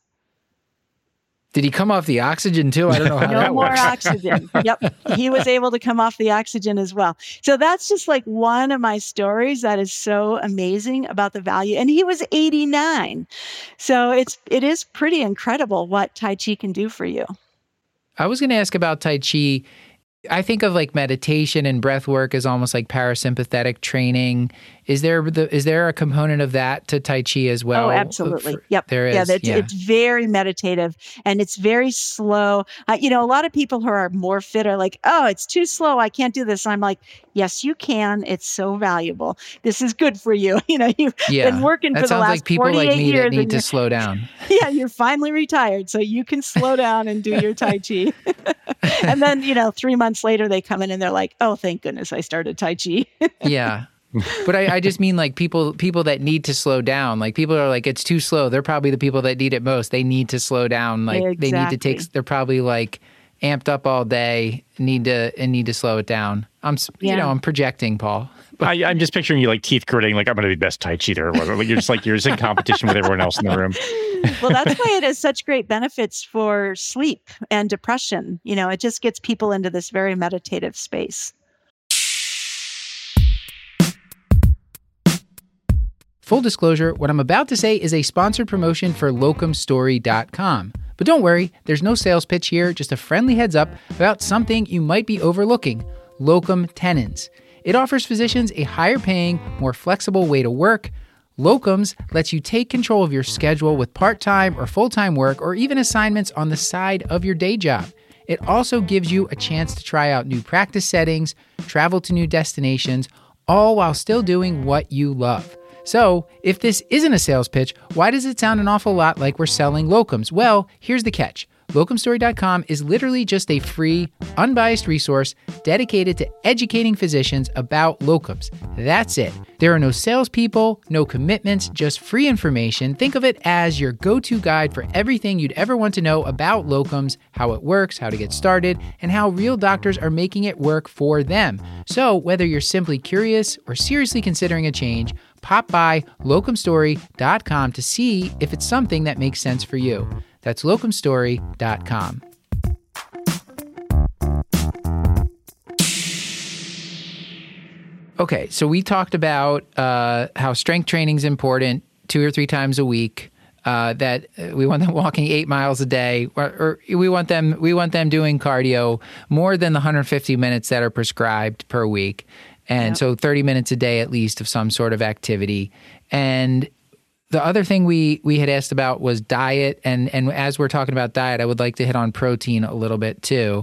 Did he come off the oxygen too? I don't know how no that more works. oxygen. Yep. He was able to come off the oxygen as well. So that's just like one of my stories that is so amazing about the value. And he was eighty-nine. So it's, it is pretty incredible what Tai Chi can do for you. I was going to ask about Tai Chi. I think of like meditation and breath work as almost like parasympathetic training. Is there the, is there a component of that to Tai Chi as well? Oh, absolutely. For, yep. There is. Yeah, it's, yeah. it's very meditative and it's very slow. Uh, you know, a lot of people who are more fit are like, oh, it's too slow. I can't do this. And I'm like, yes, you can. It's so valuable. This is good for you. You know, you've yeah. been working that for the last like people forty-eight like me years. That need to slow down. Yeah, you're finally retired. So you can slow down and do your Tai Chi. And then, you know, three months later, they come in and they're like, oh, thank goodness I started Tai Chi. Yeah. But I, I just mean like people people that need to slow down. Like people are like, it's too slow. They're probably the people that need it most. They need to slow down. Like exactly. they need to take, they're probably like amped up all day, need to, and need to slow it down. I'm, yeah. you know, I'm projecting, Paul. I, I'm just picturing you like teeth gritting, like I'm going to be best Tai Chi there. Like you're just like, you're just in competition with everyone else in the room. Well, that's why it has such great benefits for sleep and depression. You know, it just gets people into this very meditative space. Full disclosure, what I'm about to say is a sponsored promotion for locum story dot com. But don't worry, there's no sales pitch here, just a friendly heads up about something you might be overlooking, locum tenens. It offers physicians a higher paying, more flexible way to work. Locums lets you take control of your schedule with part-time or full-time work or even assignments on the side of your day job. It also gives you a chance to try out new practice settings, travel to new destinations, all while still doing what you love. So, if this isn't a sales pitch, why does it sound an awful lot like we're selling locums? Well, here's the catch. locum story dot com is literally just a free, unbiased resource dedicated to educating physicians about locums. That's it. There are no salespeople, no commitments, just free information. Think of it as your go-to guide for everything you'd ever want to know about locums, how it works, how to get started, and how real doctors are making it work for them. So, whether you're simply curious or seriously considering a change, pop by locum story dot com to see if it's something that makes sense for you. That's locum story dot com. Okay, so we talked about uh, how strength training is important two or three times a week. Uh, that we want them walking eight miles a day, or, or we want them we want them doing cardio more than the one hundred fifty minutes that are prescribed per week. And yep. So thirty minutes a day at least of some sort of activity. And the other thing we, we had asked about was diet. And, and as we're talking about diet, I would like to hit on protein a little bit too.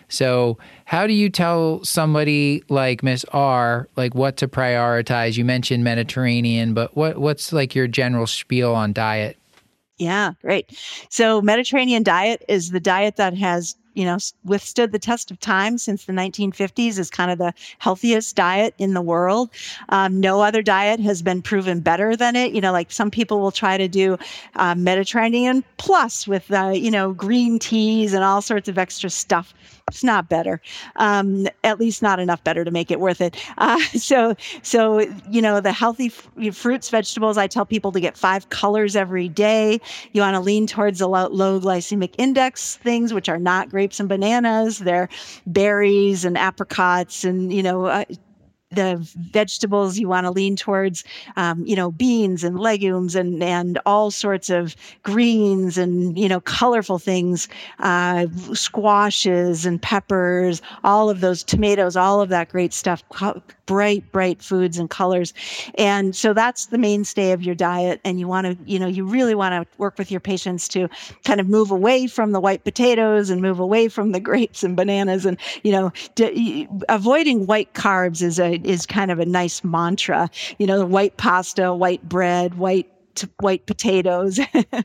So how do you tell somebody like Miss R, like what to prioritize? You mentioned Mediterranean, but what what's like your general spiel on diet? Yeah, great. So Mediterranean diet is the diet that has you know, withstood the test of time since the nineteen fifties, is kind of the healthiest diet in the world. Um, no other diet has been proven better than it. You know, like some people will try to do uh, Mediterranean plus with, uh, you know, green teas and all sorts of extra stuff. It's not better, um, at least not enough better to make it worth it. Uh, so, so you know, the healthy f- fruits, vegetables, I tell people to get five colors every day. You want to lean towards the low, low glycemic index things, which are not grapes and bananas. They're berries and apricots and, you know, uh, the vegetables you want to lean towards, um, you know, beans and legumes and, and all sorts of greens and, you know, colorful things, uh, squashes and peppers, all of those tomatoes, all of that great stuff, bright, bright foods and colors. And so that's the mainstay of your diet. And you want to, you know, you really want to work with your patients to kind of move away from the white potatoes and move away from the grapes and bananas. And, you know, d- avoiding white carbs is a, is kind of a nice mantra, you know, white pasta, white bread, white to white potatoes,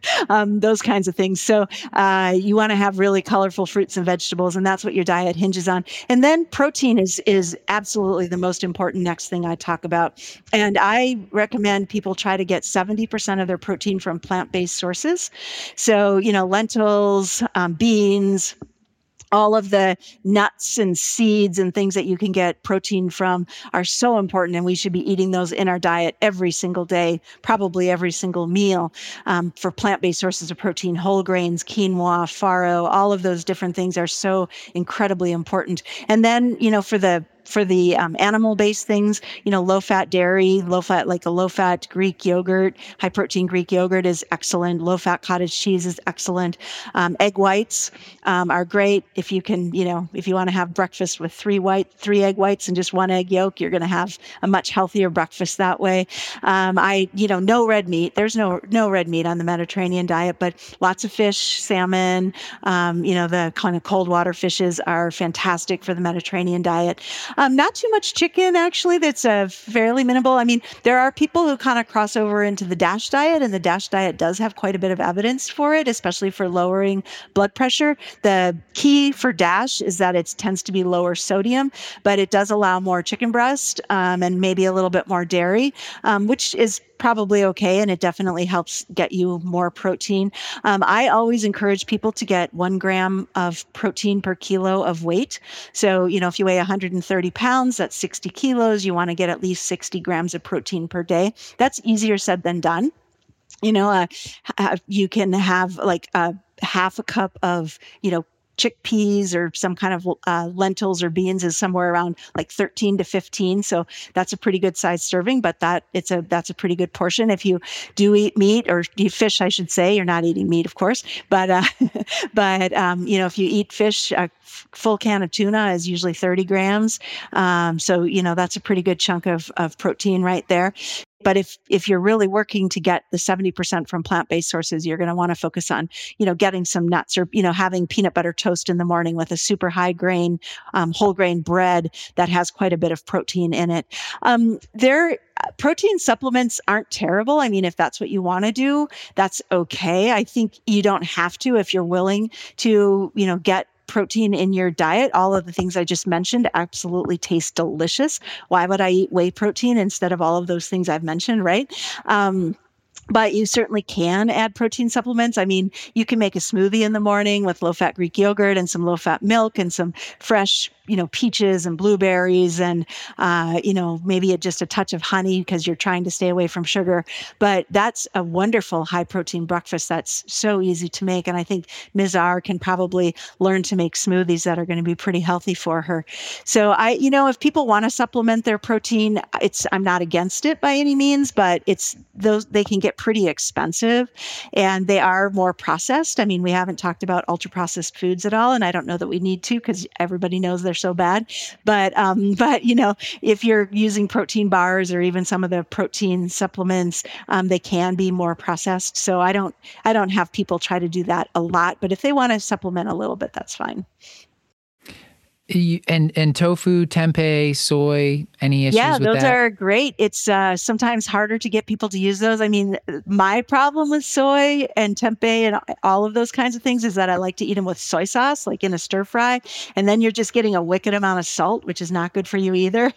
um, those kinds of things. So uh, you want to have really colorful fruits and vegetables, and that's what your diet hinges on. And then protein is is absolutely the most important next thing I talk about. And I recommend people try to get seventy percent of their protein from plant-based sources. So, you know, lentils, um, beans, all of the nuts and seeds and things that you can get protein from are so important, and we should be eating those in our diet every single day, probably every single meal. Um, for plant-based sources of protein, whole grains, quinoa, farro, all of those different things are so incredibly important. And then, you know, for the For the um, animal-based things, you know, low-fat dairy, low-fat, like a low-fat Greek yogurt, high-protein Greek yogurt is excellent. Low-fat cottage cheese is excellent. Um, egg whites um, are great. If you can, you know, if you want to have breakfast with three white, three egg whites and just one egg yolk, you're going to have a much healthier breakfast that way. Um, I, you know, no red meat. There's no no red meat on the Mediterranean diet, but lots of fish, salmon. Um, you know, the kind of cold water fishes are fantastic for the Mediterranean diet. Um, not too much chicken, actually. That's uh, fairly minimal. I mean, there are people who kind of cross over into the DASH diet, and the DASH diet does have quite a bit of evidence for it, especially for lowering blood pressure. The key for DASH is that it tends to be lower sodium, but it does allow more chicken breast um, and maybe a little bit more dairy, um, which is probably okay, and it definitely helps get you more protein. Um, I always encourage people to get one gram of protein per kilo of weight. So, you know, if you weigh one hundred thirty pounds, that's sixty kilos. You want to get at least sixty grams of protein per day. That's easier said than done. You know, uh, you can have like a half a cup of, you know, chickpeas or some kind of uh, lentils or beans is somewhere around like thirteen to fifteen. So that's a pretty good size serving, but that it's a, that's a pretty good portion. If you do eat meat or eat fish, I should say, you're not eating meat, of course, but, uh, but, um, you know, if you eat fish, a full can of tuna is usually thirty grams. Um, so, you know, that's a pretty good chunk of, of protein right there. But if if you're really working to get the seventy percent from plant-based sources, you're going to want to focus on, you know, getting some nuts or, you know, having peanut butter toast in the morning with a super high grain, um, whole grain bread that has quite a bit of protein in it. Um, there, protein supplements aren't terrible. I mean, if that's what you want to do, that's okay. I think you don't have to if you're willing to, you know, get protein in your diet. All of the things I just mentioned absolutely taste delicious. Why would I eat whey protein instead of all of those things I've mentioned, right? Um, But you certainly can add protein supplements. I mean, you can make a smoothie in the morning with low-fat Greek yogurt and some low-fat milk and some fresh, you know, peaches and blueberries and, uh, you know, maybe a, just a touch of honey because you're trying to stay away from sugar. But that's a wonderful high-protein breakfast that's so easy to make. And I think Miz R can probably learn to make smoothies that are going to be pretty healthy for her. So I, you know, if people want to supplement their protein, it's I'm not against it by any means, but it's those they can get pretty expensive and they are more processed. I mean, we haven't talked about ultra processed foods at all, and I don't know that we need to because everybody knows they're so bad. But um, but you know, if you're using protein bars or even some of the protein supplements, um, they can be more processed. So I don't I don't have people try to do that a lot, but if they want to supplement a little bit, that's fine. You, and and tofu, tempeh, soy, any issues yeah, with those that? are great. It's uh, sometimes harder to get people to use those. I mean, my problem with soy and tempeh and all of those kinds of things is that I like to eat them with soy sauce, like in a stir fry, and then you're just getting a wicked amount of salt, which is not good for you either.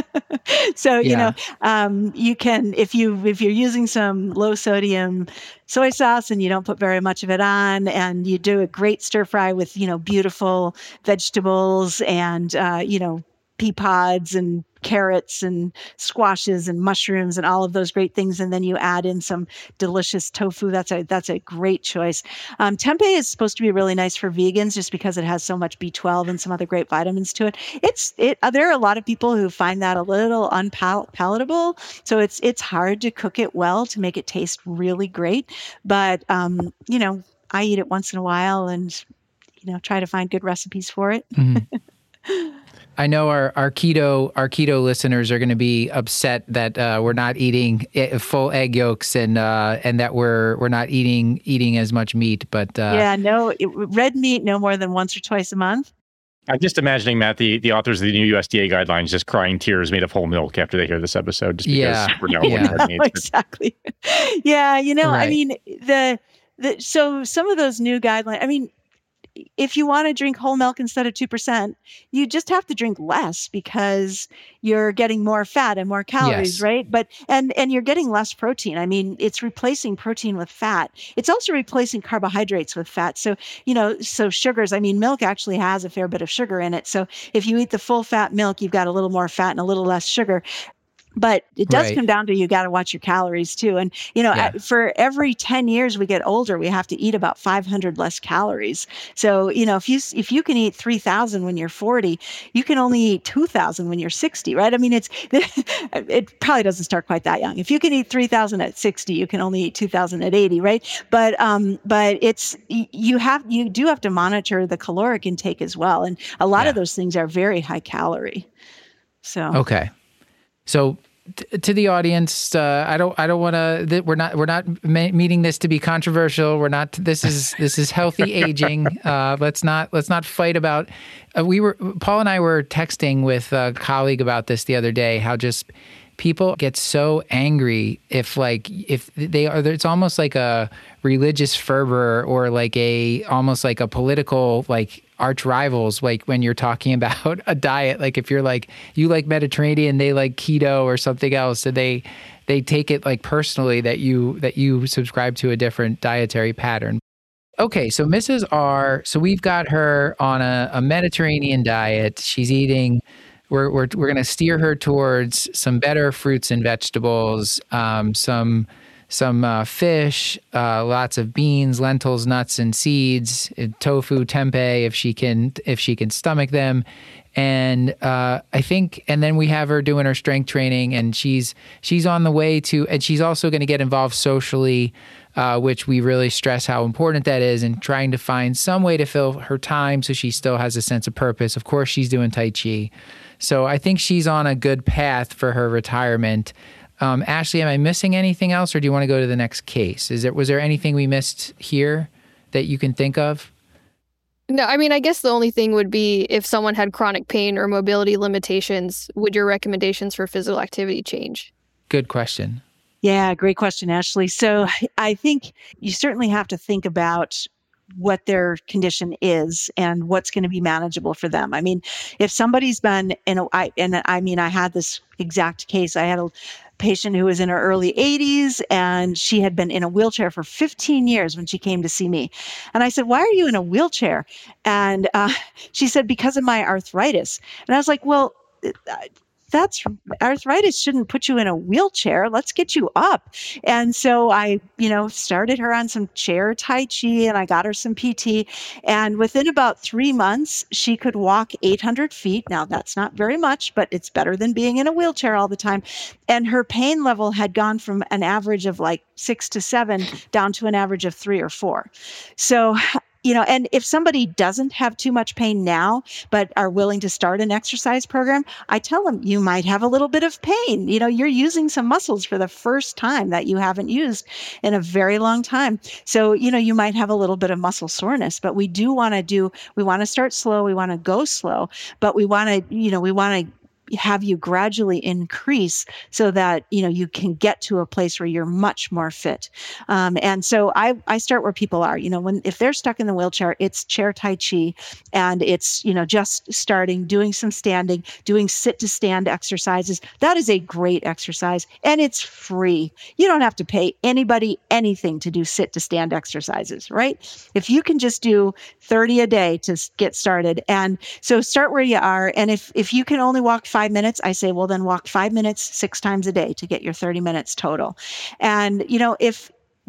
So you Yeah. know, um, you can if you if you're using some low sodium soy sauce and you don't put very much of it on, and you do a great stir fry with you know beautiful vegetables and uh, you know pea pods and carrots and squashes and mushrooms and all of those great things, and then you add in some delicious tofu. That's a that's a great choice. Um, tempeh is supposed to be really nice for vegans just because it has so much B twelve and some other great vitamins to it. It's it. Uh, there are a lot of people who find that a little unpalatable, so it's it's hard to cook it well to make it taste really great. But um, you know, I eat it once in a while, and you know, try to find good recipes for it. Mm-hmm. I know our, our keto our keto listeners are going to be upset that uh, we're not eating full egg yolks and uh, and that we're we're not eating eating as much meat. But uh, yeah, no, it, red meat no more than once or twice a month. I'm just imagining, Matt, the, the authors of the new U S D A guidelines just crying tears made of whole milk after they hear this episode, just because Yeah. we're now Yeah. red meat. Exactly. Yeah, you know, I Right. mean, the the so some of those new guidelines. I mean, if you want to drink whole milk instead of two percent, you just have to drink less because you're getting more fat and more calories, Yes. right? But and and you're getting less protein. I mean, it's replacing protein with fat. It's also replacing carbohydrates with fat. So, you know, so sugars, I mean, milk actually has a fair bit of sugar in it. So if you eat the full fat milk, you've got a little more fat and a little less sugar. But it does Right. come down to you got to watch your calories too. And, you know, Yeah. at- for every ten years we get older, we have to eat about five hundred less calories. So, you know, if you, s- if you can eat three thousand when you're forty, you can only eat two thousand when you're sixty, right? I mean, it's, it probably doesn't start quite that young. If you can eat three thousand at sixty, you can only eat two thousand at eighty, right? But, um, but it's, y- you have, you do have to monitor the caloric intake as well. And a lot Yeah. of those things are very high calorie. So. Okay. So t- to the audience, uh, I don't I don't want to th- we're not we're not ma- meaning this to be controversial. We're not this is this is healthy aging. Uh, let's not let's not fight about uh, we were Paul and I were texting with a colleague about this the other day, how just people get so angry if like if they are it's almost like a religious fervor or like a almost like a political like arch rivals, like when you're talking about a diet, like if you're like you like Mediterranean, they like keto or something else, so they they take it like personally that you that you subscribe to a different dietary pattern. Okay, so Missus R, so we've got her on a, a Mediterranean diet. She's eating We're we're we're going to steer her towards some better fruits and vegetables, um, some some uh, fish, uh, lots of beans, lentils, nuts, and seeds, uh, tofu, tempeh, if she can if she can stomach them, and uh, I think, and then we have her doing her strength training, and she's she's on the way to, and she's also going to get involved socially. Uh, which we really stress how important that is, and trying to find some way to fill her time so she still has a sense of purpose. Of course, she's doing Tai Chi. So I think she's on a good path for her retirement. Um, Ashley, am I missing anything else, or do you want to go to the next case? Is there was there anything we missed here that you can think of? No, I mean, I guess the only thing would be if someone had chronic pain or mobility limitations, would your recommendations for physical activity change? Good question. Yeah, great question, Ashley. So I think you certainly have to think about what their condition is and what's going to be manageable for them. I mean, if somebody's been in a, I, and I mean, I had this exact case. I had a patient who was in her early eighties, and she had been in a wheelchair for fifteen years when she came to see me. And I said, "Why are you in a wheelchair?" And uh, she said, "Because of my arthritis." And I was like, "Well, that's arthritis shouldn't put you in a wheelchair. Let's get you up." And so I, you know, started her on some chair Tai Chi, and I got her some P T. And within about three months, she could walk eight hundred feet. Now, that's not very much, but it's better than being in a wheelchair all the time. And her pain level had gone from an average of like six to seven down to an average of three or four. So, you know, and if somebody doesn't have too much pain now, but are willing to start an exercise program, I tell them you might have a little bit of pain. You know, you're using some muscles for the first time that you haven't used in a very long time. So, you know, you might have a little bit of muscle soreness, but we do want to do, we want to start slow. We want to go slow, but we want to, you know, we want to have you gradually increase so that, you know, you can get to a place where you're much more fit. Um, and so I, I start where people are, you know, when, if they're stuck in the wheelchair, it's chair Tai Chi, and it's, you know, just starting, doing some standing, doing sit to stand exercises. That is a great exercise, and it's free. You don't have to pay anybody anything to do sit to stand exercises, right? If you can just do thirty a day to get started. And so start where you are. And if, if you can only walk five minutes, I say, well, then walk five minutes six times a day to get your thirty minutes total. And, you know, if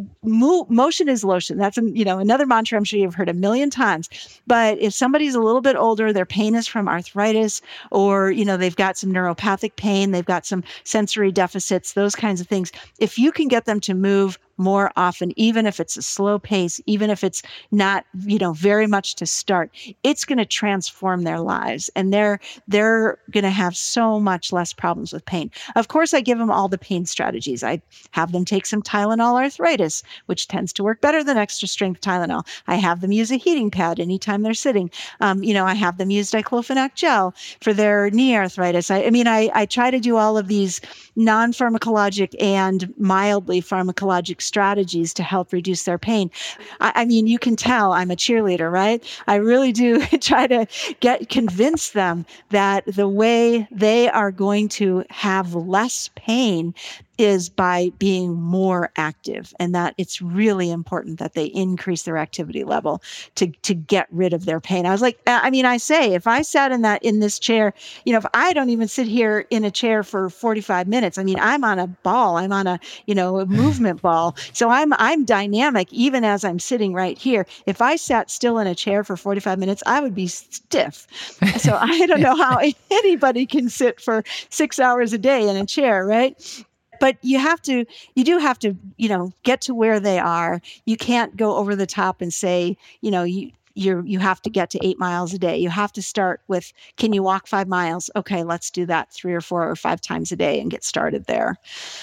Mo- motion is lotion. That's, you know, another mantra I'm sure you've heard a million times. But if somebody's a little bit older, their pain is from arthritis, or, you know, they've got some neuropathic pain, they've got some sensory deficits, those kinds of things. If you can get them to move more often, even if it's a slow pace, even if it's not, you know, very much to start, it's going to transform their lives, and they're they're going to have so much less problems with pain. Of course, I give them all the pain strategies. I have them take some Tylenol arthritis, which tends to work better than extra strength Tylenol. I have them use a heating pad anytime they're sitting. Um, you know, I have them use diclofenac gel for their knee arthritis. I, I mean, I, I try to do all of these non-pharmacologic and mildly pharmacologic strategies to help reduce their pain. I, I mean, you can tell I'm a cheerleader, right? I really do try to get convince them that the way they are going to have less pain is by being more active, and that it's really important that they increase their activity level to, to get rid of their pain. I was like, I mean, I say, if I sat in that, in this chair, you know, if I don't even sit here in a chair for forty-five minutes, I mean, I'm on a ball, I'm on a, you know, a movement ball. So I'm, I'm dynamic even as I'm sitting right here. If I sat still in a chair for forty-five minutes, I would be stiff. So I don't know how anybody can sit for six hours a day in a chair, right? But you have to, you do have to, you know, get to where they are. You can't go over the top and say, you know, you, you're, you have to get to eight miles a day. You have to start with, can you walk five miles? Okay, let's do that three or four or five times a day and get started there.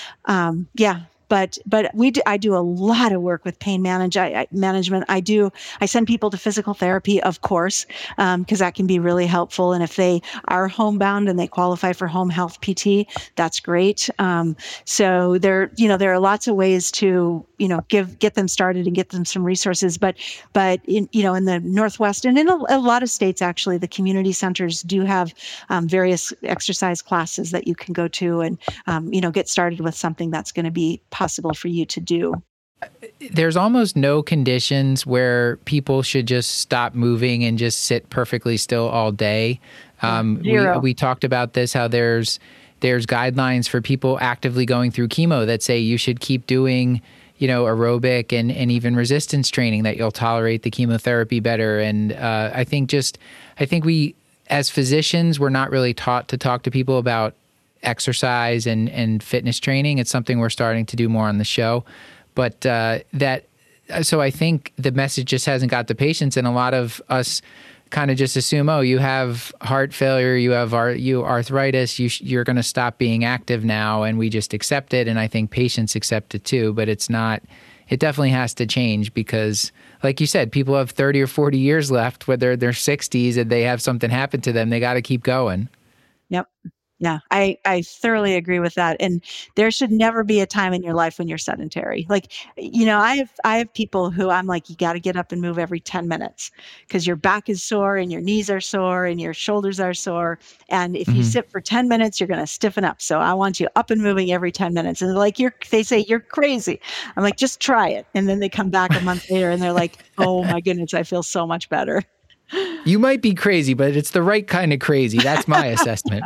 Um, yeah. But but we do, I do a lot of work with pain manage, I, management. I do I send people to physical therapy, of course, because um, that can be really helpful. And if they are homebound and they qualify for home health P T, that's great. Um, so there you know there are lots of ways to you know give get them started and get them some resources. But but in you know in the Northwest and in a, a lot of states, actually, the community centers do have um, various exercise classes that you can go to and um, you know get started with something that's going to be possible for you to do. There's almost no conditions where people should just stop moving and just sit perfectly still all day. Um, Zero. We, we talked about this, how there's there's guidelines for people actively going through chemo that say you should keep doing, you know, aerobic and, and even resistance training, that you'll tolerate the chemotherapy better. And uh, I think just, I think we, as physicians, we're not really taught to talk to people about exercise and, and fitness training. It's something we're starting to do more on the show. But uh, that, so I think the message just hasn't got to patients, and a lot of us kind of just assume, oh, you have heart failure, you have ar- you arthritis, you sh- you're going to stop being active now, and we just accept it. And I think patients accept it too, but it's not. It definitely has to change because, like you said, people have thirty or forty years left, whether they're in their sixties and they have something happen to them, they got to keep going. Yep. Yeah, I, I thoroughly agree with that. And there should never be a time in your life when you're sedentary. Like, you know, I have I have people who I'm like, you got to get up and move every ten minutes because your back is sore and your knees are sore and your shoulders are sore. And if mm-hmm. you sit for ten minutes, you're going to stiffen up. So I want you up and moving every ten minutes. And they're like, you're, they say, you're crazy. I'm like, just try it. And then they come back a month later and they're like, oh my goodness, I feel so much better. You might be crazy, but it's the right kind of crazy. That's my assessment.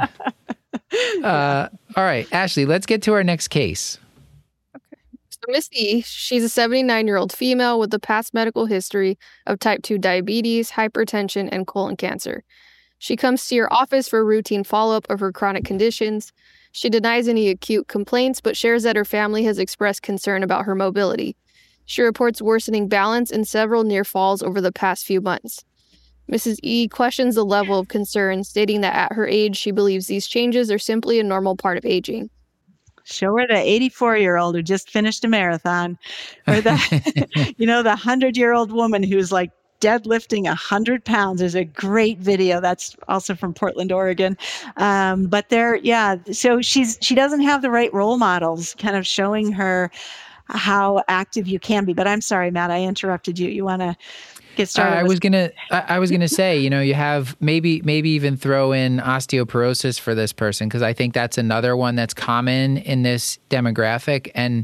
Uh, all right, Ashley, let's get to our next case. Okay. So Miss E, she's a seventy-nine-year-old female with a past medical history of type two diabetes, hypertension, and colon cancer. She comes to your office for a routine follow-up of her chronic conditions. She denies any acute complaints, but shares that her family has expressed concern about her mobility. She reports worsening balance and several near falls over the past few months. Missus E questions the level of concern, stating that at her age, she believes these changes are simply a normal part of aging. Show her the eighty-four-year-old who just finished a marathon, or the, you know, the hundred-year-old woman who's like deadlifting one hundred pounds. There's a great video that's also from Portland, Oregon. Um, but there, yeah, so she's she doesn't have the right role models kind of showing her how active you can be. But I'm sorry, Matt, I interrupted you. You want to get started? Uh, I was gonna, I, I was gonna say, you know, you have maybe, maybe even throw in osteoporosis for this person because I think that's another one that's common in this demographic. And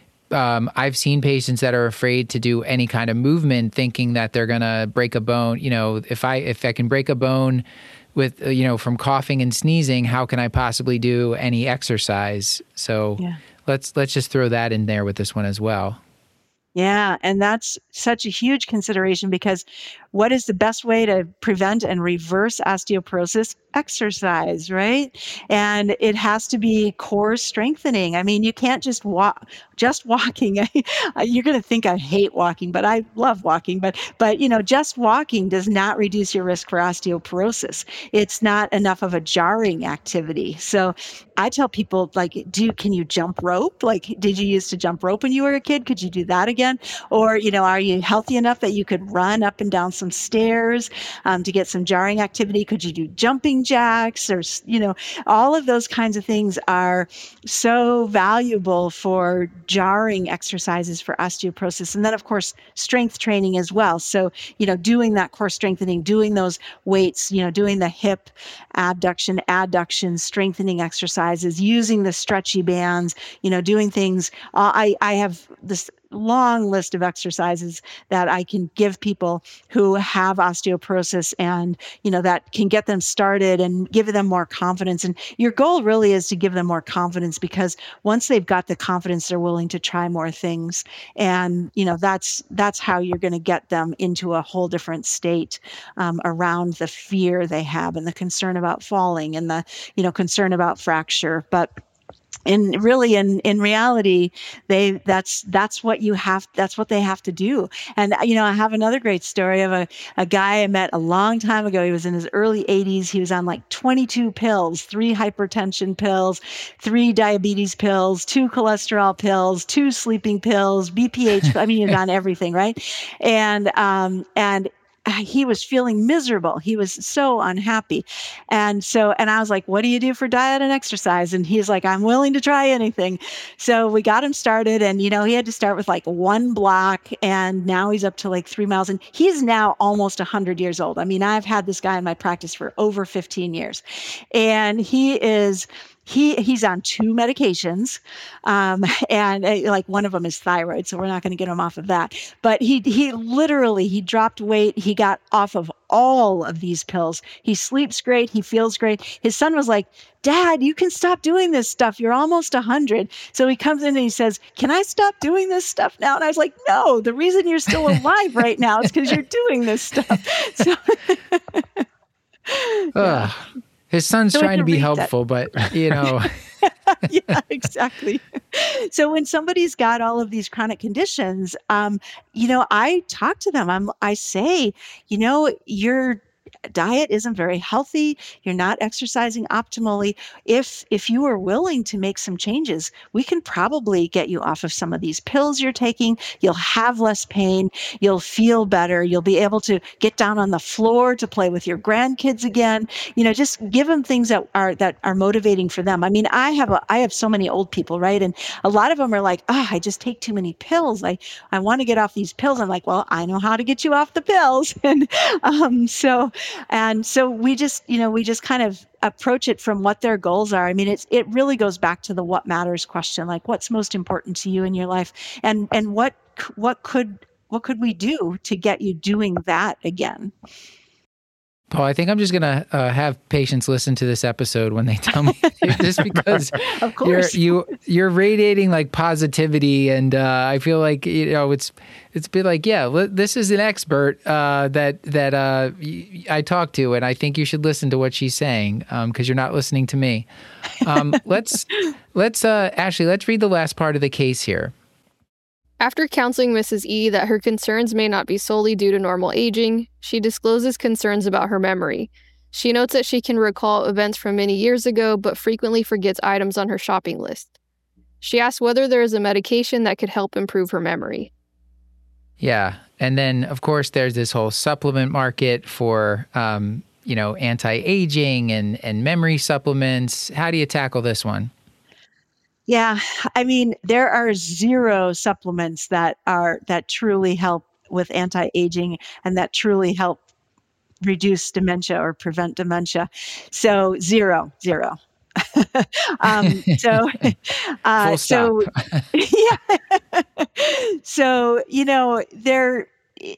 um, I've seen patients that are afraid to do any kind of movement, thinking that they're gonna break a bone. You know, if I if I can break a bone with, you know, from coughing and sneezing, how can I possibly do any exercise? So yeah. let's let's just throw that in there with this one as well. Yeah, and that's such a huge consideration because what is the best way to prevent and reverse osteoporosis? Exercise, right? And it has to be core strengthening. I mean, you can't just walk, just walking. You're going to think I hate walking, but I love walking. But, but, you know, just walking does not reduce your risk for osteoporosis. It's not enough of a jarring activity. So I tell people, like, do, can you jump rope? Like, did you used to jump rope when you were a kid? Could you do that again? Or, you know, are you healthy enough that you could run up and down some stairs um, to get some jarring activity? Could you do jumping jacks? Or, you know, all of those kinds of things are so valuable for jarring exercises for osteoporosis. And then, of course, strength training as well. So, you know, doing that core strengthening, doing those weights, you know, doing the hip abduction, adduction, strengthening exercises, using the stretchy bands, you know, doing things. Uh, I, I have this long list of exercises that I can give people who have osteoporosis and, you know, that can get them started and give them more confidence. And your goal really is to give them more confidence because once they've got the confidence, they're willing to try more things. And, you know, that's, that's how you're going to get them into a whole different state um, around the fear they have and the concern about falling and the, you know, concern about fracture. But And really, in, in reality, they that's that's what you have. That's what they have to do. And you know, I have another great story of a, a guy I met a long time ago. He was in his early eighties. He was on like twenty-two pills, three hypertension pills, three diabetes pills, two cholesterol pills, two sleeping pills, B P H. I mean, he was on everything, right? And um and. he was feeling miserable. He was so unhappy. And so, and I was like, what do you do for diet and exercise? And he's like, I'm willing to try anything. So we got him started and, you know, he had to start with like one block and now he's up to like three miles and he's now almost a hundred years old. I mean, I've had this guy in my practice for over fifteen years and he is He he's on two medications, um, and uh, like one of them is thyroid, so we're not going to get him off of that. But he he literally he dropped weight. He got off of all of these pills. He sleeps great. He feels great. His son was like, "Dad, you can stop doing this stuff. You're almost a hundred." So he comes in and he says, "Can I stop doing this stuff now?" And I was like, "No, the reason you're still alive right now is because you're doing this stuff." So, yeah. His son's so trying to be helpful, that. but, you know. Yeah, exactly. So when somebody's got all of these chronic conditions, um, you know, I talk to them. I'm, I say, you know, you're diet isn't very healthy, you're not exercising optimally, if if you are willing to make some changes, we can probably get you off of some of these pills you're taking. You'll have less pain, you'll feel better, you'll be able to get down on the floor to play with your grandkids again. You know, just give them things that are that are motivating for them. I mean, I have a, I have so many old people, right? And a lot of them are like, oh, I just take too many pills. I, I want to get off these pills. I'm like, well, I know how to get you off the pills. and um, so, and so we just, you know, we just kind of approach it from what their goals are. I mean, it's, it really goes back to the what matters question, like what's most important to you in your life, and, and what, what could, what could we do to get you doing that again? Paul, I think I'm just going to uh, have patients listen to this episode when they tell me, just because of course. you're, you, you're radiating like positivity. And uh, I feel like, you know, it's, it's a bit like, yeah, l- this is an expert uh, that, that uh, y- I talk to, and I think you should listen to what she's saying because um, you're not listening to me. Um, let's, let's uh, Ashley, let's read the last part of the case here. After counseling Missus E that her concerns may not be solely due to normal aging, she discloses concerns about her memory. She notes that she can recall events from many years ago, but frequently forgets items on her shopping list. She asks whether there is a medication that could help improve her memory. Yeah. And then, of course, there's this whole supplement market for, um, you know, anti-aging and, and memory supplements. How do you tackle this one? Yeah, I mean, there are zero supplements that are that truly help with anti-aging and that truly help reduce dementia or prevent dementia. So zero, zero. um, so, uh, Full stop. so yeah. So, you know, there,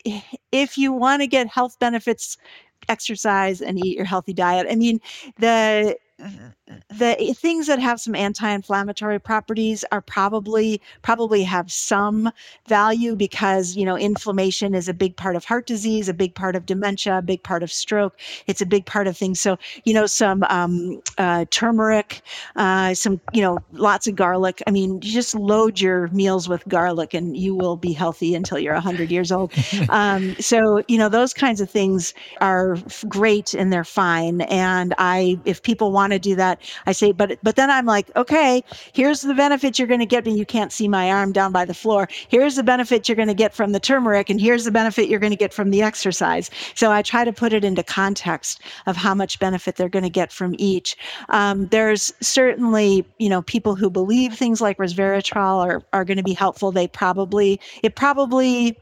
if you want to get health benefits, exercise and eat your healthy diet. I mean, the the things that have some anti-inflammatory properties are probably probably have some value because, you know, inflammation is a big part of heart disease, a big part of dementia, a big part of stroke. It's a big part of things. So, you know, some um, uh, turmeric, uh, some, you know, lots of garlic. I mean, you just load your meals with garlic and you will be healthy until you're one hundred years old. um, so, you know, those kinds of things are great and they're fine. And I, if people want to do that, I say, but but then I'm like, okay, here's the benefit you're going to get, and you can't see my arm down by the floor. Here's the benefit you're going to get from the turmeric, and here's the benefit you're going to get from the exercise. So I try to put it into context of how much benefit they're going to get from each. Um, there's certainly, you know, people who believe things like resveratrol are are going to be helpful. They probably, it probably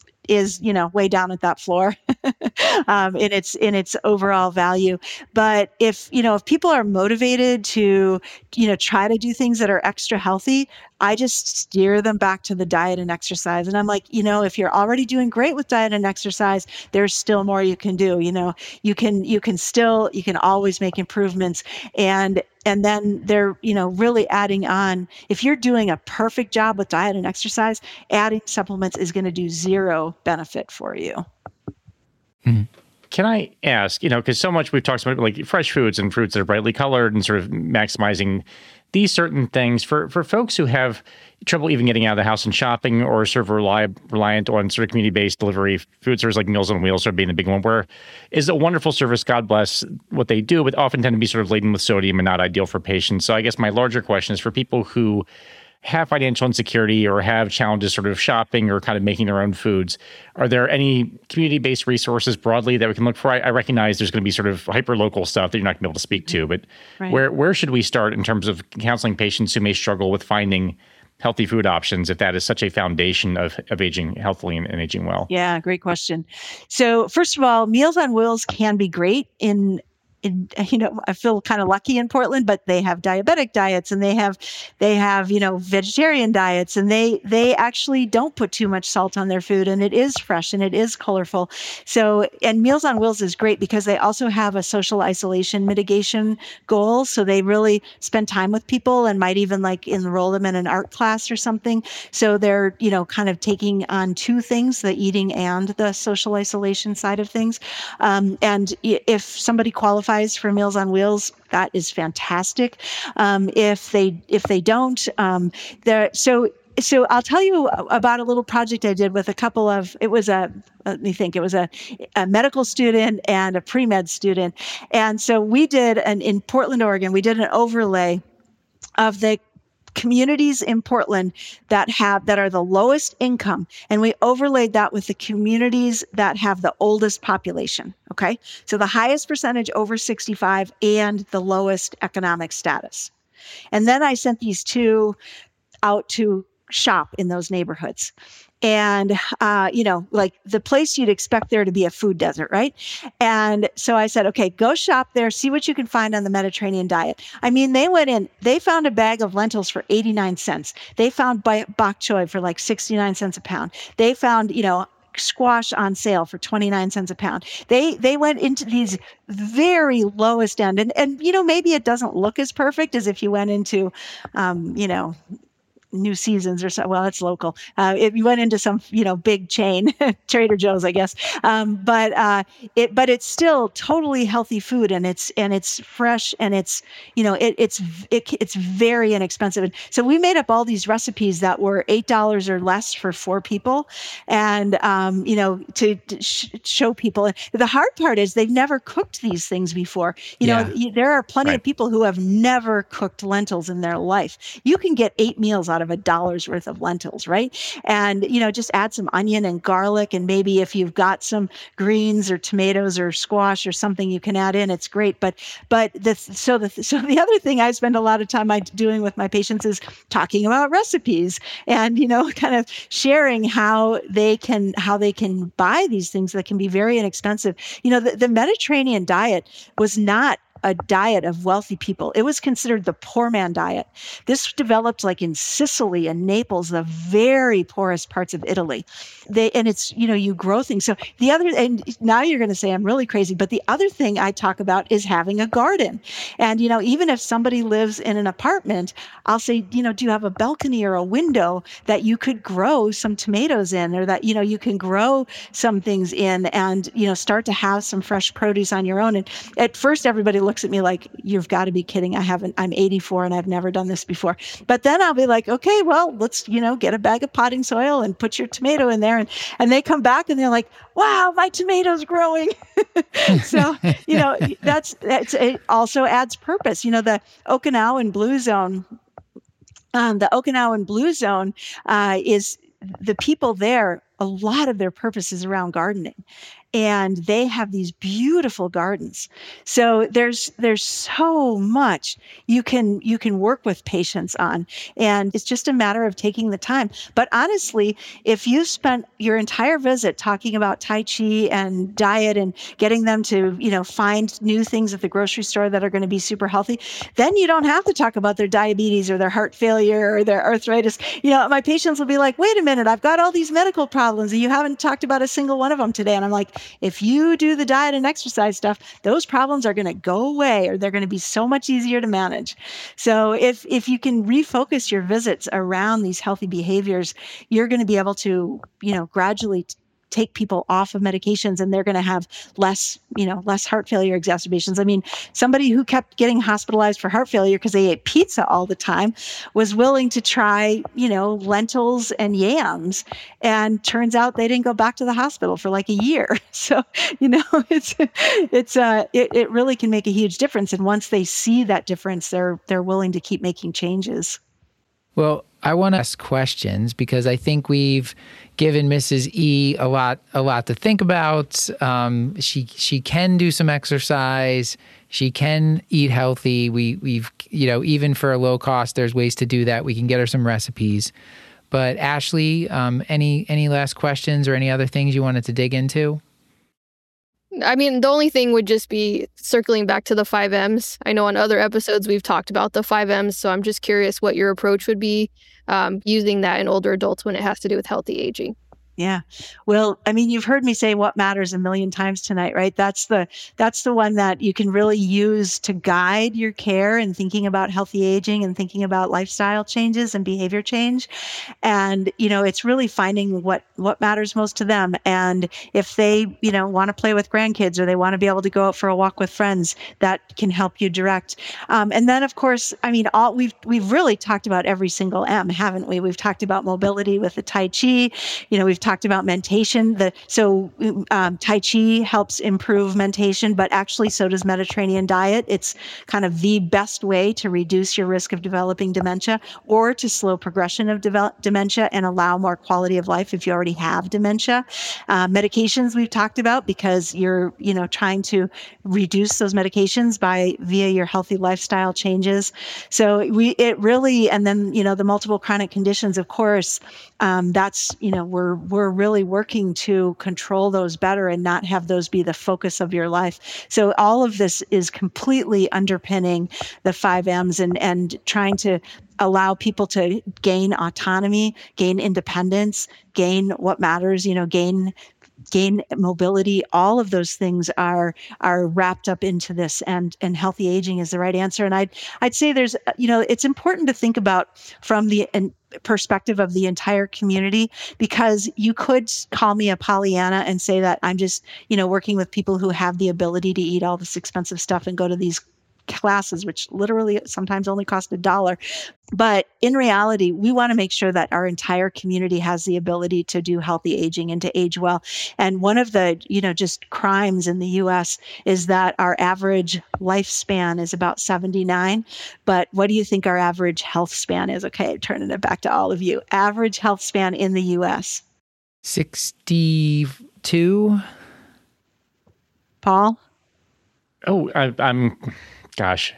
is, you know, way down at that floor um, in its in its overall value. But if, you know, if people are motivated to, you know, try to do things that are extra healthy, I just steer them back to the diet and exercise. And I'm like, you know, if you're already doing great with diet and exercise, there's still more you can do. You know, you can you can still you can always make improvements. And And then they're, you know, really adding on. If you're doing a perfect job with diet and exercise, adding supplements is going to do zero benefit for you. Mm-hmm. Can I ask, you know, because so much we've talked about like fresh foods and fruits that are brightly colored and sort of maximizing these certain things for, for folks who have trouble even getting out of the house and shopping or sort of rely, reliant on sort of community-based delivery food service like Meals on Wheels sort of being a big one, where is a wonderful service, God bless what they do, but often tend to be sort of laden with sodium and not ideal for patients. So I guess my larger question is for people who have financial insecurity or have challenges sort of shopping or kind of making their own foods, are there any community-based resources broadly that we can look for? I, I recognize there's going to be sort of hyper-local stuff that you're not going to be able to speak to, but right. where where should we start in terms of counseling patients who may struggle with finding healthy food options if that is such a foundation of, of aging healthily and, and aging well? Yeah, great question. So first of all, Meals on Wheels can be great in In, you know, I feel kind of lucky in Portland, but they have diabetic diets and they have, they have, you know, vegetarian diets, and they, they actually don't put too much salt on their food, and it is fresh and it is colorful. So, and Meals on Wheels is great because they also have a social isolation mitigation goal. So they really spend time with people and might even like enroll them in an art class or something. So they're, you know, kind of taking on two things, the eating and the social isolation side of things. Um, and if somebody qualifies for Meals on Wheels, that is fantastic. Um, if they if they don't, um, there so so I'll tell you about a little project I did with a couple of, it was a, let me think, it was a, a medical student and a pre-med student. And so we did an, in Portland, Oregon, we did an overlay of the communities in Portland that have, that are the lowest income. And we overlaid that with the communities that have the oldest population. Okay. So the highest percentage over sixty-five and the lowest economic status. And then I sent these two out to shop in those neighborhoods. And, uh, you know, like the place you'd expect there to be a food desert, right? And so I said, okay, go shop there, see what you can find on the Mediterranean diet. I mean, they went in, they found a bag of lentils for eighty-nine cents. They found bok choy for like sixty-nine cents a pound. They found, you know, squash on sale for twenty-nine cents a pound. They they went into these very lowest end. And, and you know, maybe it doesn't look as perfect as if you went into, um, you know, New Seasons or so. Well, it's local. Uh, if you went into some, you know, big chain, Trader Joe's, I guess. Um, but uh, it, but it's still totally healthy food, and it's and it's fresh, and it's, you know, it, it's it, it's very inexpensive. And so we made up all these recipes that were eight dollars or less for four people, and um, you know, to, to sh- show people. And the hard part is they've never cooked these things before. You Yeah. know, there are plenty Right. of people who have never cooked lentils in their life. You can get eight meals out of a dollar's worth of lentils, right? And, you know, just add some onion and garlic, and maybe if you've got some greens or tomatoes or squash or something you can add in, it's great. But, but the, so the, so the other thing I spend a lot of time I doing with my patients is talking about recipes and, you know, kind of sharing how they can, how they can buy these things that can be very inexpensive. You know, the, the Mediterranean diet was not a diet of wealthy people. It was considered the poor man diet. This developed like in Sicily and Naples, the very poorest parts of Italy. They, and it's, you know, you grow things. So the other, and now you're going to say I'm really crazy, but the other thing I talk about is having a garden. And, you know, even if somebody lives in an apartment, I'll say, you know, do you have a balcony or a window that you could grow some tomatoes in, or that, you know, you can grow some things in, and, you know, start to have some fresh produce on your own. And at first everybody looks at me like, you've got to be kidding. I haven't, I'm eighty-four and I've never done this before. But then I'll be like, okay, well, let's, you know, get a bag of potting soil and put your tomato in there. And, and they come back and they're like, wow, my tomato's growing. So, you know, that's, that's, it also adds purpose. You know, the Okinawan Blue Zone, um, the Okinawan Blue Zone uh, is the people there, a lot of their purpose is around gardening. And they have these beautiful gardens. So there's there's so much you can you can work with patients on. And it's just a matter of taking the time. But honestly, if you spent your entire visit talking about Tai Chi and diet and getting them to, you know, find new things at the grocery store that are going to be super healthy, then you don't have to talk about their diabetes or their heart failure or their arthritis. You know, my patients will be like, wait a minute, I've got all these medical problems and you haven't talked about a single one of them today. And I'm like, if you do the diet and exercise stuff, those problems are going to go away, or they're going to be so much easier to manage. So if if you can refocus your visits around these healthy behaviors, you're going to be able to, you know, gradually t- take people off of medications, and they're going to have less, you know, less heart failure exacerbations. I mean, somebody who kept getting hospitalized for heart failure because they ate pizza all the time was willing to try, you know, lentils and yams, and turns out they didn't go back to the hospital for like a year. So, you know, it's it's uh it, it really can make a huge difference. And once they see that difference, they're they're willing to keep making changes. Well, I want to ask questions because I think we've given Missus E a lot, a lot to think about. Um, she she can do some exercise. She can eat healthy. We we've you know, even for a low cost, there's ways to do that. We can get her some recipes. But Ashley, um, any any last questions or any other things you wanted to dig into? I mean, the only thing would just be circling back to the five M's. I know on other episodes we've talked about the five M's, so I'm just curious what your approach would be um, using that in older adults when it has to do with healthy aging. Yeah. Well, I mean, you've heard me say what matters a million times tonight, right? That's the that's the one that you can really use to guide your care and thinking about healthy aging and thinking about lifestyle changes and behavior change. And, you know, it's really finding what what matters most to them. And if they, you know, want to play with grandkids or they want to be able to go out for a walk with friends, that can help you direct. Um, and then, of course, I mean, all we've we've really talked about every single M, haven't we? We've talked about mobility with the Tai Chi. You know, we've talked about mentation. The so um, Tai Chi helps improve mentation, but actually so does Mediterranean diet. It's kind of the best way to reduce your risk of developing dementia or to slow progression of develop, dementia and allow more quality of life if you already have dementia. Uh, medications we've talked about because you're, you know, trying to reduce those medications by via your healthy lifestyle changes. So we, it really, and then, you know, the multiple chronic conditions, of course, um, that's, you know, we're, we're really working to control those better and not have those be the focus of your life. So all of this is completely underpinning the five M's and, and trying to allow people to gain autonomy, gain independence, gain what matters, you know, gain gain mobility. All of those things are are wrapped up into this, and and healthy aging is the right answer. And I'd I'd say there's, you know, it's important to think about from the and perspective of the entire community, because you could call me a Pollyanna and say that I'm just, you know, working with people who have the ability to eat all this expensive stuff and go to these classes, which literally sometimes only cost a dollar. But in reality, we want to make sure that our entire community has the ability to do healthy aging and to age well. And one of the, you know, just crimes in the U S is that our average lifespan is about seventy-nine. But what do you think our average health span is? Okay, turning it back to all of you. Average health span in the U S? sixty-two. Paul? Oh, I, I'm, gosh.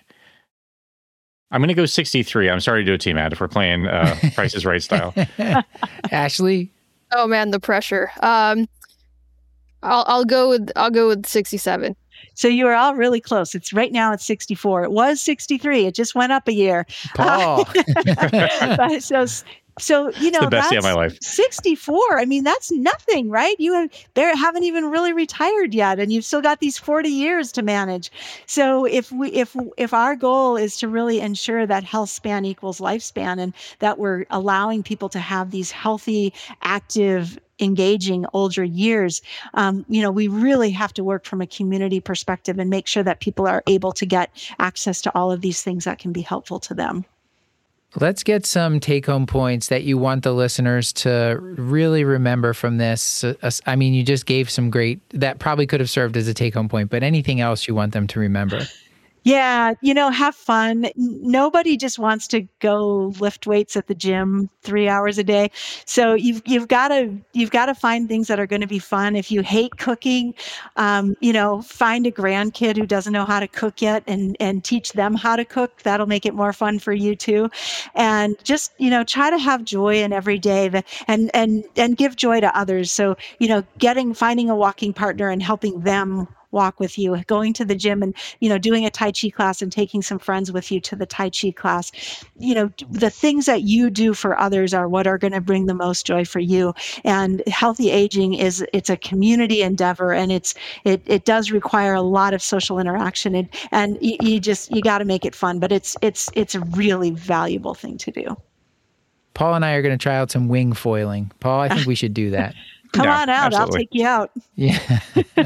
I'm going to go sixty-three. I'm sorry to do it to you, Matt, if we're playing uh, Price is Right style. Ashley? Oh man, the pressure. Um, I'll I'll go with I'll go with sixty-seven. So you are all really close. It's right now it's sixty-four. It was sixty-three. It just went up a year. Paul. Uh, so So, you know, it's the best day of that's my life. sixty-four. I mean, that's nothing, right? You have, they haven't even really retired yet, and you've still got these forty years to manage. So if we, if, if our goal is to really ensure that health span equals lifespan, and that we're allowing people to have these healthy, active, engaging older years, um, you know, we really have to work from a community perspective and make sure that people are able to get access to all of these things that can be helpful to them. Let's get some take-home points that you want the listeners to really remember from this. I mean, you just gave some great, that probably could have served as a take-home point, but anything else you want them to remember? Yeah, you know, have fun. Nobody just wants to go lift weights at the gym three hours a day. So you've you've got to you've got to find things that are going to be fun. If you hate cooking, um, you know, find a grandkid who doesn't know how to cook yet, and and teach them how to cook. That'll make it more fun for you too. And just, you know, try to have joy in every day, that, and and and give joy to others. So, you know, getting finding a walking partner and helping them walk with you, going to the gym and, you know, doing a Tai Chi class and taking some friends with you to the Tai Chi class. You know, the things that you do for others are what are going to bring the most joy for you. And healthy aging is, it's a community endeavor, and it's, it, it does require a lot of social interaction, and, and you, you just, you got to make it fun, but it's, it's, it's a really valuable thing to do. Paul and I are going to try out some wing foiling. Paul, I think we should do that. Come Yeah, on out. absolutely. I'll take you out. Yeah.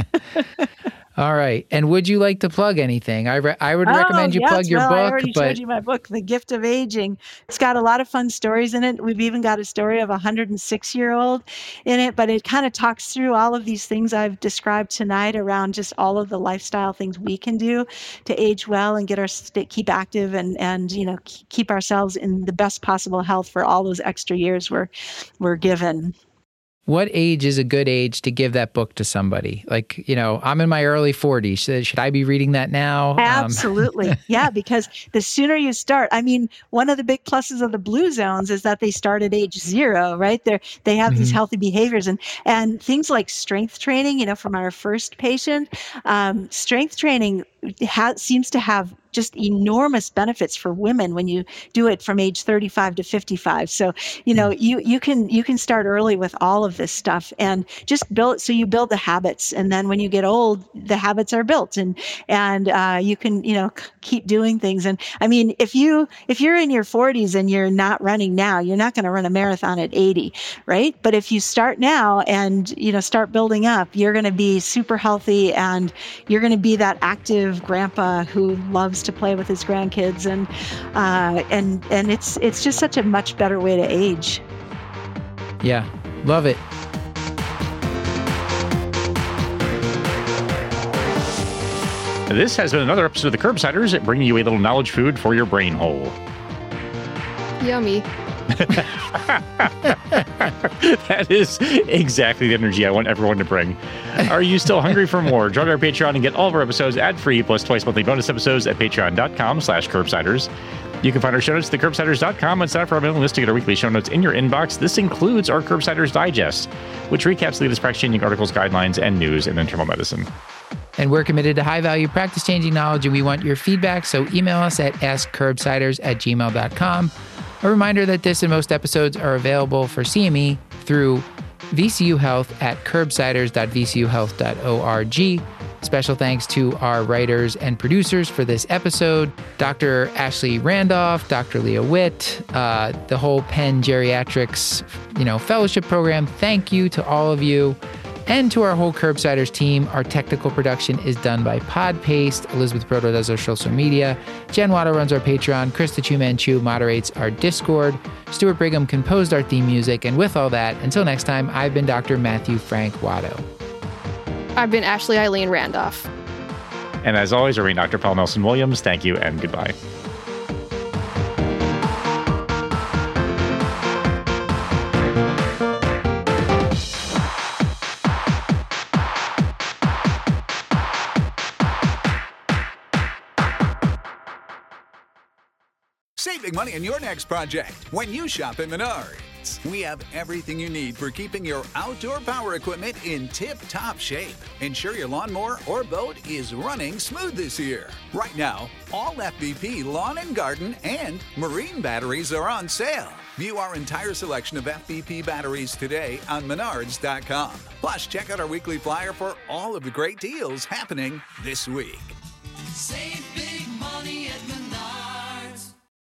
All right. And would you like to plug anything? I re- I would recommend you oh, plug yes. your well, book. I already but showed you my book, The Gift of Aging. It's got a lot of fun stories in it. We've even got a story of a one hundred six year old in it, but it kind of talks through all of these things I've described tonight around just all of the lifestyle things we can do to age well and get our st- keep active and, and, you know, keep ourselves in the best possible health for all those extra years we're, we're given. What age is a good age to give that book to somebody? Like, you know, I'm in my early forties. Should, should I be reading that now? Absolutely. Um, yeah, because the sooner you start, I mean, one of the big pluses of the Blue Zones is that they start at age zero, right? They're, they have mm-hmm. these healthy behaviors, and, and things like strength training, you know, from our first patient, um, strength training ha- seems to have just enormous benefits for women when you do it from age thirty-five to fifty-five. So, you know, you, you can, you can start early with all of this stuff and just build, so you build the habits. And then when you get old, the habits are built and, and, uh, you can, you know, c- keep doing things. And I mean, if you, if you're in your forties and you're not running now, you're not going to run a marathon at eighty, right? But if you start now and, you know, start building up, you're going to be super healthy and you're going to be that active grandpa who loves to play with his grandkids, and uh, and and it's it's just such a much better way to age. Yeah, love it. This has been another episode of the Curbsiders, bringing you a little knowledge food for your brain hole. Yummy. That is exactly the energy I want everyone to bring. Are you still hungry for more? Join our Patreon and get all of our episodes ad-free, plus twice monthly bonus episodes at patreon.com slash curbsiders. You can find our show notes at the curbsiders dot com and sign up for our mailing list to get our weekly show notes in your inbox. This includes our Curbsiders Digest, which recaps the latest practice-changing articles, guidelines, and news in internal medicine. And we're committed to high-value, practice-changing knowledge, and we want your feedback, so email us at ask curbsiders at gmail dot com. A reminder that this and most episodes are available for C M E through V C U Health at curbsiders dot v c u health dot org. Special thanks to our writers and producers for this episode, Doctor Ashley Randolph, Doctor Leah Witt, uh, the whole Penn Geriatrics, you know, fellowship program. Thank you to all of you. And to our whole Curbsiders team. Our technical production is done by Podpaste. Elizabeth Brodo does our social media. Jen Watto runs our Patreon. Krista Chu-Manchu moderates our Discord. Stuart Brigham composed our theme music. And with all that, until next time, I've been Doctor Matthew Frank Watto. I've been Ashley Eileen Randolph. And as always, remain Doctor Paul Nelson Williams. Thank you and goodbye. Save big money on your next project when you shop at Menards. We have everything you need for keeping your outdoor power equipment in tip-top shape. Ensure your lawnmower or boat is running smooth this year. Right now, all F V P lawn and garden and marine batteries are on sale. View our entire selection of F V P batteries today on menards dot com. Plus, check out our weekly flyer for all of the great deals happening this week. Save